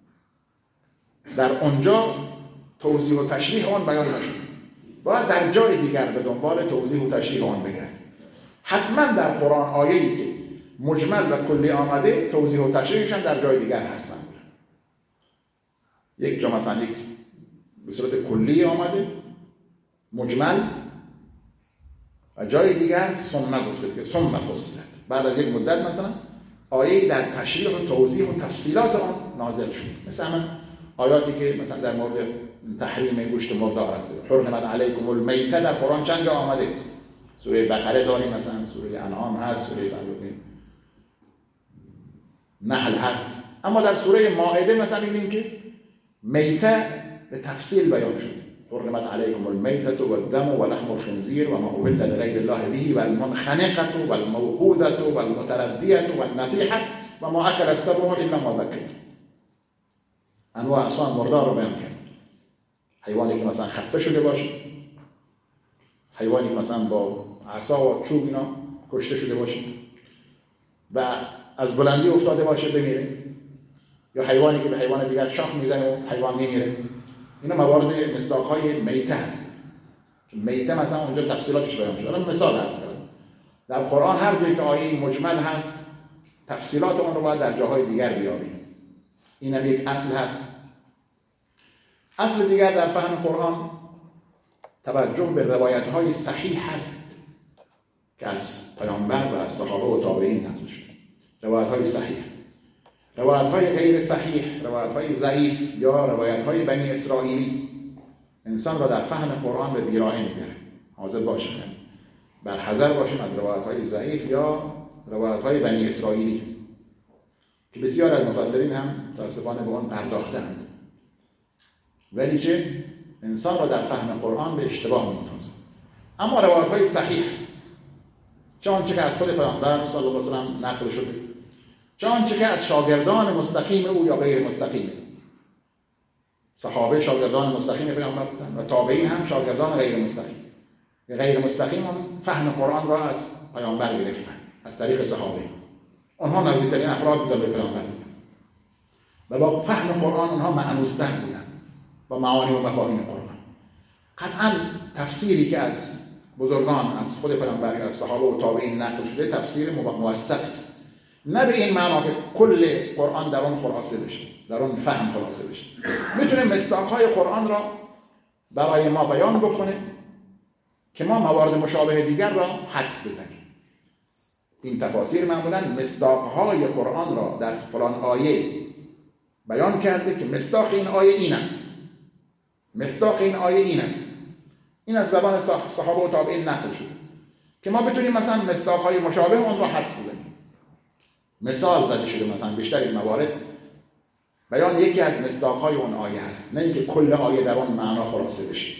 در اونجا توضیح و تشریح آن بیان نشد، باید در جای دیگر به دنبال توضیح و تشریح آن بگردیم. حتما در قرآن آیه‌ای که مجمل و کلی آمده، توضیح و تشریحش هم در جای دیگر هستن. یک جا مثلا یک به صورت کلی آمده، مجمل، و جای دیگر ثم گفته که ثم فصلت، بعد از یک مدت مثلا آیه‌ای در تشریح و توضیح و تفصیلات آن نازل شد. مثلا آیاتی که مثلا در مورد تحریم گوشت مردار هست، حرمت علیکم المیته، در قرآن چند جا آمده؟ سوره بقره داریم، مثلا سوره انعام هست، سوره نحل هست. اما در سوره مائده مثلا می‌بینیم که میته به تفصیل بیان شده. حرمت علیکم المیتة والدم ولحم الخنزیر وما أهل لغیر الله به والمنخنقة والموقوذة والمتردية والنطيحة وما أكل السبع إلا ما ذكر. انواع اقسام مردار رو بیان کرد. حیوانی که مثلا خفه شده باشه، حیوانی که مثلا با عصا و چوب اینا کشته شده باشه و از بلندی افتاده باشه بمیره، یا حیوانی که به حیوان دیگر شاخ میزنه و حیوان میمیره. اینا موارد مصداق‌های میته هست. میته مثلا اونجا تفصیلاتش بیان شده، مثال هست. در قرآن هر جایی که آیه مجمل هست تفصیلات اون رو باید در جاهای دیگر بیاریم. این هم یک اصل هست. اصل دیگر در فهم قرآن توجه به روایت‌های صحیح هست که از پیامبر و از صحابه و تابعین نقل شده. روایت‌های صحیح. روایت‌های غیر صحیح، روایت‌های ضعیف یا روایت‌های بنی اسرائیلی انسان را در فهم قرآن به بیراهه می‌بره. حاضر باشیم بر حذر باشیم از روایت‌های ضعیف یا روایت‌های بنی اسرائیلی که بسیار از مفسرین هم متأسفانه به آن پرداختند، ولی چه انسان را در فهم قرآن به اشتباه می‌اندازد. اما روایت‌های صحیح، چه آنچه که از خود پیامبر صلی الله علیه و سلم نقل شده، چه آنچه که از شاگردان مستقیم او یا غیر مستقیم، صحابه شاگردان مستقیم پیامبر بودند و تابعین هم شاگردان غیر مستقیم. غیر مستقیم هم فهم قرآن را از پیامبر گرفتن از طریق صحابه. آنها نزدیکترین افراد بودند به پیامبر و با فهم قرآن آنها معنوستر بودند با معانی و مفاهیم قرآن. قطعا تفسیری که از بزرگان از خود پیامبر از صحابه و تابعین نقل شده تفسیر موثق است، نه به این معنا که کل قرآن در آن خلاصه بشه، در آن فهم خلاصه بشه. میتونه مصداق‌های قرآن را برای ما بیان بکنه که ما موارد مشابه دیگر را حدس بزنیم. این تفاسیر معمولاً مصداق‌های قرآن را در فلان آیه بیان کرده که مصداق این آیه این است، مصداق این آیه این است. این از زبان صحابه و تابعین نقل شده که ما بتونیم مثلا مصداق‌های مشابه اون را حدس بزنیم. مثال زده شده مثلا بیشتر این موارد بیان یکی از مصداق‌های اون آیه هست، نه اینکه کل آیه در اون معنا خلاصه بشه.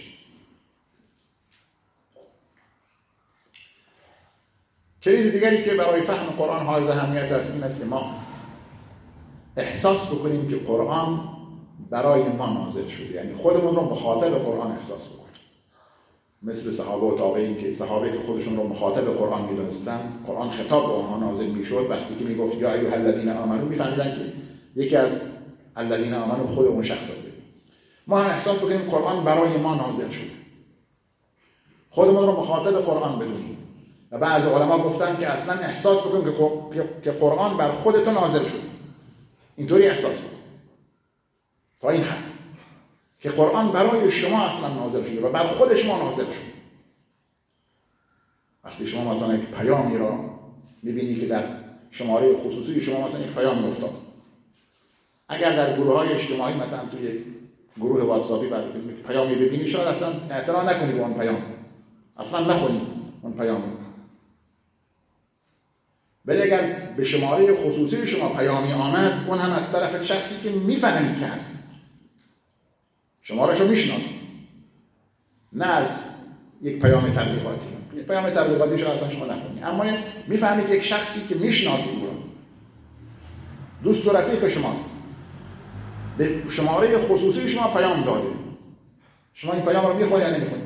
کلید دیگری که برای فهم قرآن حائز اهمیت است این است که ما احساس بکنیم که قرآن برای ما نازل شده، یعنی خودمون رو مخاطب قرآن احساس بکنیم، مثل صحابه و تابعین که صحابه که خودشون رو مخاطب قرآن می‌دونستن، قرآن خطاب به آنها نازل می‌شد. وقتی که میگفت یا ایها الذین آمنو می‌فهمیدن که یکی از الذین آمنو خود اون شخص است. ما هم احساس بکنیم قرآن برای ما نازل شده، خودمون رو مخاطب قرآن بدونیم. و بعضی علما گفتن که اصلا احساس بکنیم که قرآن بر خودتون نازل شده، اینطوری احساس بکنیم تا این حد که قرآن برای شما اصلا نازل شده و بر خود شما نازل شده. وقتی شما مثلا یک پیامی را می‌بینی که در شماره خصوصی شما مثلا یک پیام افتاد، اگر در گروه‌های اجتماعی مثلا توی یک گروه واتساپی پیامی ببینی شاید اصلا اعتنا نکنی به اون پیام، اصلا نخونی اون پیام. ولی اگر به شماره خصوصی شما پیامی آمد، اون هم از طرف شخصی که می‌فهمی که هست، شماره‌شو میشناسی، نه از یک پیام تبلیغاتی. یک پیام تبلیغاتیشو اصلا شما نخونی، اما میفهمی که یک شخصی که میشناسی او را، دوست و رفیق شماست، به شماره خصوصی شما پیام داده. شما این پیام رو میخونی یا نمیخونی؟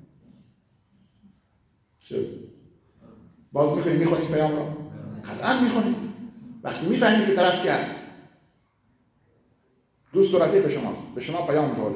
باز میخونی این پیام رو؟ قطعا میخونی. وقتی میفهمی که طرف که هست، دوست و رفیق شماست، به شما پیام داده،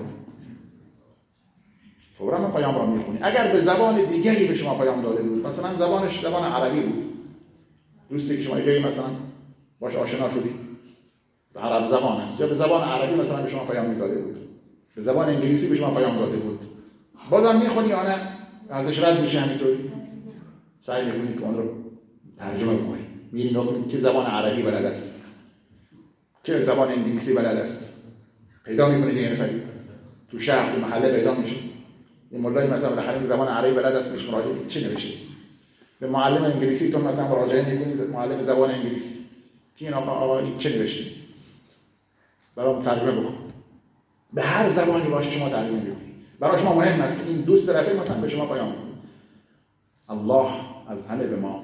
فوراً اون پیام را میخونی. اگر به زبان دیگری به شما پیام داده بود، مثلا زبانش زبان عربی بود، دوستی که شما جایی مثلا باش آشنا شدی، عرب زبان است، یا به زبان عربی مثلا به شما پیام میداده بود، به زبان انگلیسی به شما پیام داده بود، بازم میخونی یا نه؟ ازش رد میشه همینطوری، سعی میکنی که اون رو ترجمه کنی، میری نکنی که زبان عربی بلد است، که زبان انگلیسی بلد است، پیدا میکنی دیگه نفری تو شهر تو محله پیدا میشه. این مولای مثلا بالاخره زبان عربی بلد است، میشه مراجعه چی نوشته؟ به معلم انگلیسی تو مثلا مراجعه میکنی، معلم زبان انگلیسی که این آقا این چه نوشته؟ برام ترجمه بکن. به هر زبانی باشه شما ترجمه میکنی. برای شما مهم است که این دوست رفیق مثلا به شما پیام بده. الله از همه به ما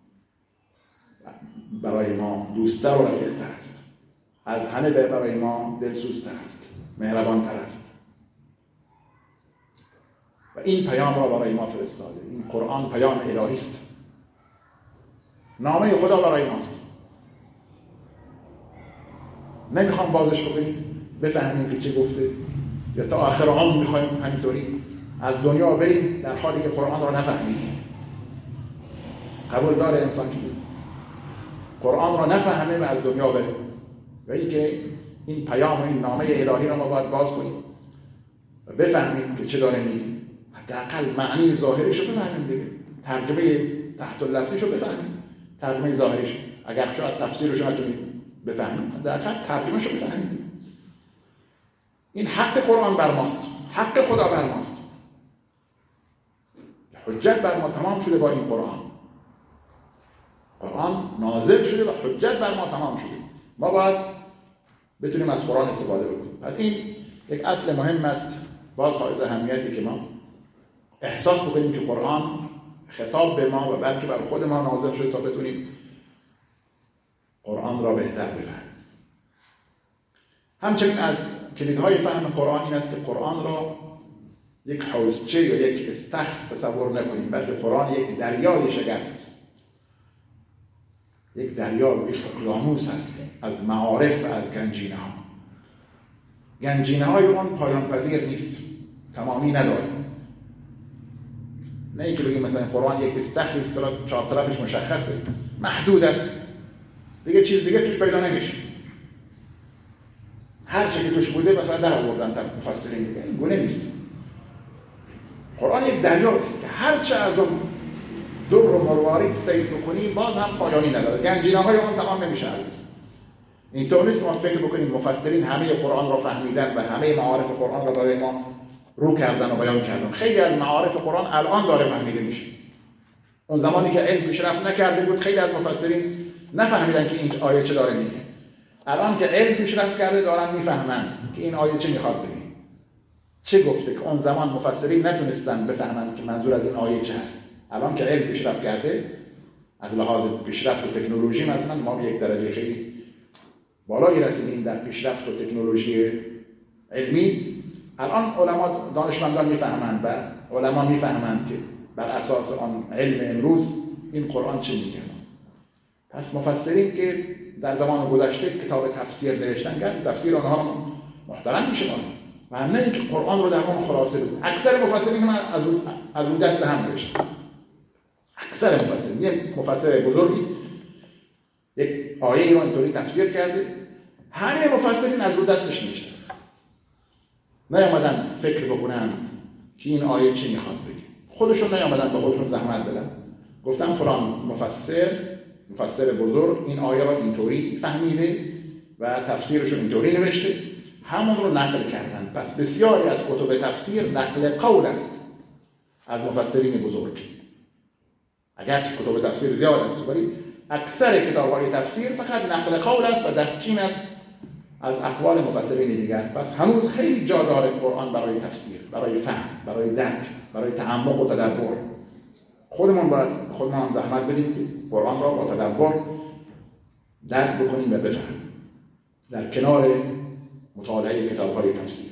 برای ما دوست‌تر و رفیق‌تر است. از همه برای ما دلسوزتر است، مهربان‌تر است. این پیام را برای ما فرستاده. این قرآن پیام الهی است، نامه خدا برای ماست. نمیخوام بازش بکنیم بفهمیم که چه گفته، یا تا آخر عمر میخوایم همینطوری از دنیا بریم در حالی که قرآن را نفهمیدیم. قبول داره انسان که قرآن را نفهمه و از دنیا بره؟ و اینکه این پیام و این نامه الهی را ما باید باز کنیم و بفهمیم که چه داره میگه. حداقل معنی ظاهریش رو بفهمیم دیگه، ترجمه تحت اللفظیش رو بفهمیم، ترجمه ظاهریش. اگر شاید تفسیرش رو نتونیم بفهمیم، حداقل ترجمهش رو بفهمیم. این حق قرآن بر ماست، حق خدا بر ماست. حجت بر ما تمام شده با این قرآن. قرآن نازل شده و حجت بر ما تمام شده. ما باید بتونیم از قرآن استفاده بکنیم. پس این یک اصل مهم است، باز حائز اهمیتی که ما احساس بکنیم که قرآن خطاب به ما و بلکه بر خود ما نازل شده تا بتونیم قرآن را بهتر بفهمیم. همچنین از کلیدهای فهم قرآن این است که قرآن را یک حوضچه یا یک استخر تصور نکنیم، بلکه قرآن یک دریای شگرف است، یک دریا، یک اقیانوس است از معارف و از گنجینه ها. گنجینه های اون پایان پذیر نیست، تمامی نداره. نه اینکه بگیم مثلا قرآن یک استخری است که چهار طرفش مشخصه، محدود است، دیگه چیز دیگه توش پیدا نمیشه. هر چه که توش بوده مثلا در آوردن مفسرین دیگه، این گونه نیست. قرآن یک دریا است که هر چه از اون در و مروارید سید بکنی باز هم پایانی نداره، گنجینه های اون تمام نمیشه هرگز. اینطور نیست ما فکر بکنیم مفسرین همه قرآن را فهمیدن و همه معارف قرآن را برای ما رو کردن و بیان کردن. خیلی از معارف قرآن الان داره فهمیده میشه. اون زمانی که علم پیشرفت نکرده بود خیلی از مفسرین نفهمیدن که این آیه چه داره میگه. الان که علم پیشرفت کرده دارن میفهمند که این آیه چه میخواد بگه، چه گفته، که اون زمان مفسرین نتونستن بفهمند که منظور از این آیه چه هست. الان که علم پیشرفت کرده، از لحاظ پیشرفت و تکنولوژی مثلا ما به یک درجه خیلی بالایی رسیدیم در پیشرفت و تکنولوژی علمی. الان علما دانشمندان میفهمند و علما میفهمند که بر اساس آن علم امروز این قرآن چه میگه. پس مفسرین که در زمان گذشته کتاب تفسیر نوشتن کرد، تفسیر آنها رو محترم میشمارن و نه اینکه قرآن رو در اون خلاصه بود. اکثر مفسرین هم از اون دست هم نوشتن. اکثر مفسرین، یک مفسر بزرگی یک آیه رو اینطوری تفسیر کرده، همه مفسرین از اون دستش نوشتن. نیامدن فکر بکنند که این آیه چی میخواد بگه. خودشون نیامدن به خودشون زحمت بدن، گفتن فلان مفسر بزرگ این آیه را اینطوری فهمیده و تفسیرشون اینطوری نوشته، همون رو نقل کردن. پس بسیاری از کتب تفسیر نقل قول است از مفسرین بزرگ. اگرچه کتب تفسیر زیاد است ولی اکثر کتاب‌های تفسیر فقط نقل قول است و دستچین است از اقوال مفسرین دیگر. پس هنوز خیلی جا داره قرآن برای تفسیر، برای فهم، برای درک، برای تعمق و تدبر. خودمون باید خودمون زحمت بدیم که قرآن را با تدبر درک بکنیم و بفهمیم در کنار مطالعه کتاب‌های تفسیر.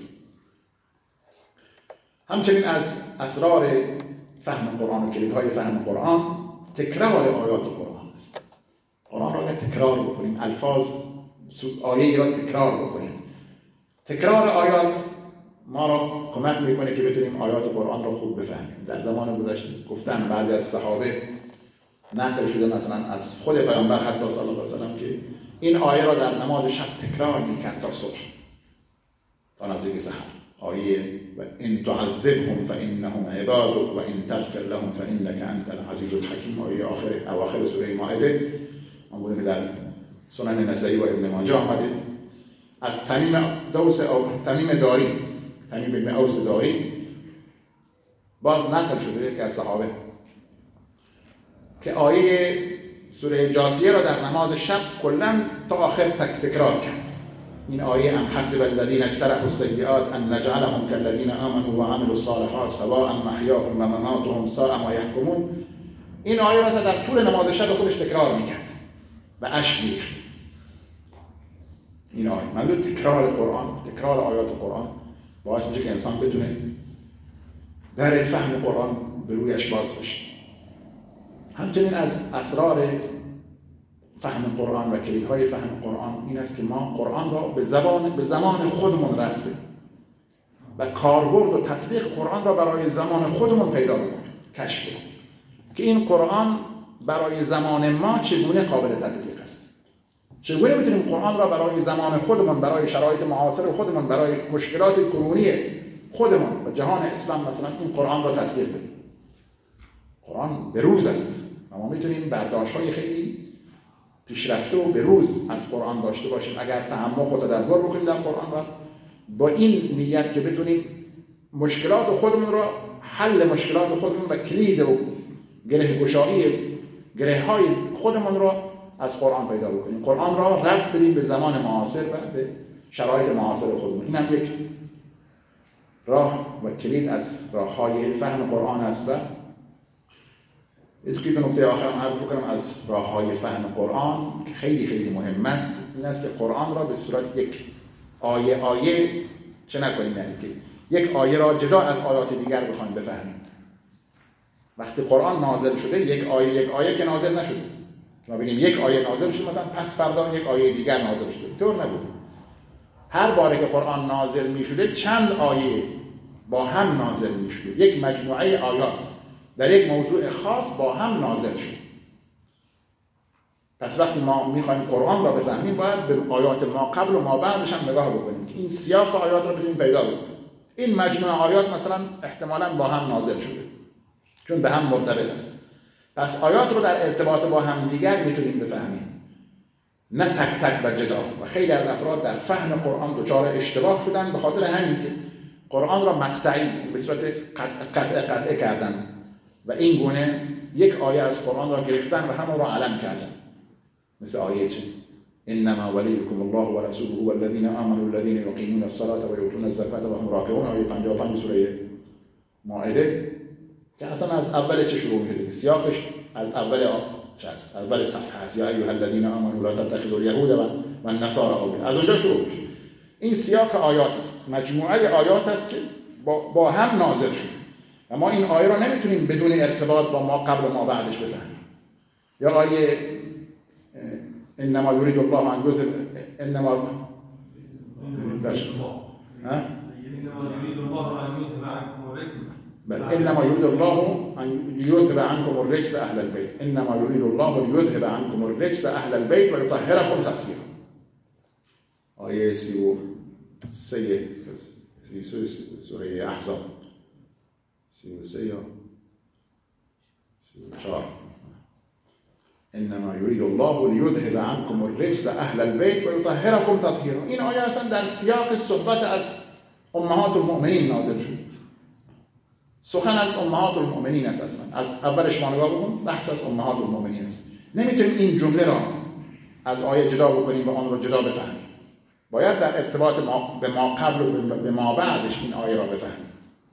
همچنین از اسرار فهم قرآن و کلیدهای فهم قرآن تکرار آیات قرآن است. قرآن را تکرار بکنیم، الفاظ آیه را تکرار بکنیم. تکرار آیات ما را کمک میکنه که بتونیم آیات قرآن را خوب بفهمیم. در زمان گذشته گفتن بعضی از صحابه نقل شده مثلا از خود پیامبر حتی صلی الله علیه و سلم که این آیه را در نماز شب تکرار میکرد تا صبح، تا نزدیک سحر. آیه و ان تعذبهم فانهم عبادك و ان تغفر لهم فانك انت العزیز الحکیم، آیه اواخر سوره مائده اون که در سنن نسائی و ابن ماجه آمده. از تمیم داری، تمیم بن اوس داری باز نقل شده که از صحابه که آیه سوره جاثیه را در نماز شب کلا تا آخر تکرار کرد. این آیه ام حسب الذين اجترحوا السيئات ان نجعلهم كالذين آمنوا وعملوا الصالحات سواء محياهم ومماتهم ساء ما يحكمون. این آیه را در طول نماز شب خودش تکرار میکرد و اشک میریخت. این آیه منظور تکرار قرآن، تکرار آیات قرآن باعث میشه که انسان بتونه در فهم قرآن به رویش باز بشه. همچنین از اسرار فهم قرآن و کلیدهای فهم قرآن این است که ما قرآن را به زمان خودمون ربط بدیم و کاربرد و تطبیق قرآن را برای زمان خودمون پیدا بکنیم، کشف کنیم که این قرآن برای زمان ما چگونه قابل تطبیق است. چگونه میتونیم قرآن را برای زمان خودمون، برای شرایط معاصر خودمون، برای مشکلات کنونی خودمون و جهان اسلام مثلا این قرآن را تطبیق بدیم. قرآن به روز است و ما میتونیم برداشت‌های خیلی پیشرفته و به روز از قرآن داشته باشیم اگر تعمق و تدبر بکنیم در قرآن و با این نیت که بتونیم مشکلات خودمون را، حل مشکلات خودمون و کلید و گره گشایی گره های خودمون را از قرآن پیدا بکنیم. قرآن را ربط بدیم به زمان معاصر و به شرایط معاصر خودمون. این هم یک راه و کلید از راه‌های فهم قرآن است. و یکی نکته آخرم عرض بکنم از راه‌های فهم قرآن که خیلی خیلی مهم است، این است که قرآن را به صورت یک آیه چه نکنیم، یعنی که یک آیه را جدا از آیات دیگر بخوایم بفهمیم. وقتی قرآن نازل شده یک آیه که نازل نشده، ما بگیم یک آیه نازل شده مثلا پس فردا یک آیه دیگر نازل شده، طور نبود. هر باره که قرآن نازل می شده چند آیه با هم نازل می شده، یک مجموعه آیات در یک موضوع خاص با هم نازل شد. پس وقتی ما میخوایم قرآن را بفهمیم باید به آیات ما قبل و ما بعدش هم نگاه بکنیم که این سیاق آیات را بتونیم پیدا بکنیم. این مجموعه آیات مثلا احتمالاً با هم نازل شده چون به هم مرتبط است. پس آیات رو در ارتباط با هم دیگر میتونیم بفهمیم، نه تک تک و جدا. و خیلی از افراد در فهم قرآن دچار اشتباه شدن به خاطر همین که قرآن را مقطعی به صورت قطعه کردن و این گونه یک آیه از قرآن را گرفتن و همون را علم کردن. مثل آیه چه؟ انما ولیکم الله و رسوله والذین آمنوا الذین یقیمون الصلاة و یؤتون الزکاة و هم راکعون، آیه 55 سوره مائده که اصلا از اول چه شروع میشه؟ سیاقش از اول چه است؟ اول صفحه است. یا ایها الذین آمنوا لا تتخذوا اليهود و النصارى اولیا. از اونجا شروع میشه. این سیاق آیات است، مجموعه آیات است که با هم نازل شده و ما این آیه را نمیتونیم بدون ارتباط با ما قبل و ما بعدش بفهمیم. یا آیه انما یرید الله ان یذهب انما انما يريد الله ان يذهب عنكم الرجس اهل البيت انما يريد الله ليذهب عنكم الرجس اهل البيت ويطهركم تطهيرا. آیه 33 سوره احزاب 33 یا 34 انما يريد الله ليذهب عنكم الرجس اهل البيت ويطهركم تطهيرا. این آیه اصلا در سیاق صحبت از امهات المؤمنین نازل شد. سخن از امهات المؤمنین است. اصلا از اولش ما نگاه بکنیم بحث از امهات المؤمنین است. نمیتونیم این جمله را از آیه جدا بکنیم و آن را جدا بفهمیم. باید در ارتباط به ما قبل و به ما بعدش این آیه را بفهمیم.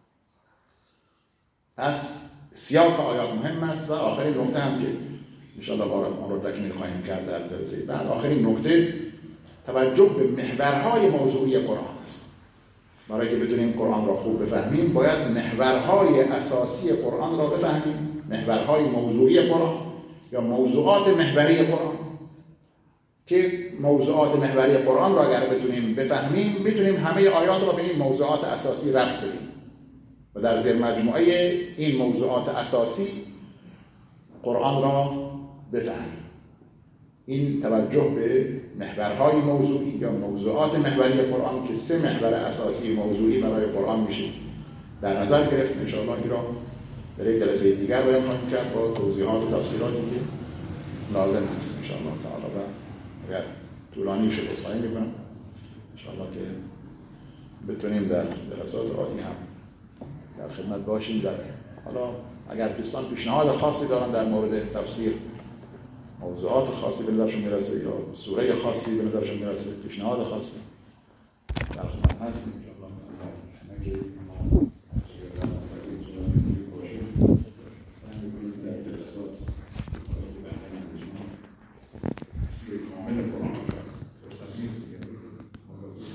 پس سیاق آیات مهم است. و آخرین نکته هم که انشاءالله آن را تکمیل خواهیم کرد در جلسه بعد، آخرین نکته توجه به محورهای موضوعی قرآن است. برای که بتونیم قرآن را خوب بفهمیم باید محورهای اساسی قرآن را بفهمیم، محورهای موضوعی قرآن یا موضوعات محوری قرآن، که موضوعات محوری قرآن را اگر بتونیم بفهمیم میتونیم همه آیات را به این موضوعات اساسی ربط بدیم و در زیر مجموعه این موضوعات اساسی قرآن را بفهمیم. این توجه به محورهای موضوعی یا موضوعات محوری قرآن که 3 محور اساسی موضوعی برای قرآن میشه در نظر گرفت. انشاءالله این را در یک جلسه دیگر بیان خواهیم کرد با توضیحات و تفسیراتی که لازم هست انشاءالله تعالی. و اگر طولانی شد اصلاحی میکنم انشاءالله که بتونیم در جلسات آتی هم در خدمت باشیم. حالا اگر دوستان پیشنهاد خاصی دارن در مورد تفسیر، موضوعات خاصی به نظرشون میرسه یا سوره خاصی به نظرشون میرسه، پیشنهاد خاصی در خدمت هستیم.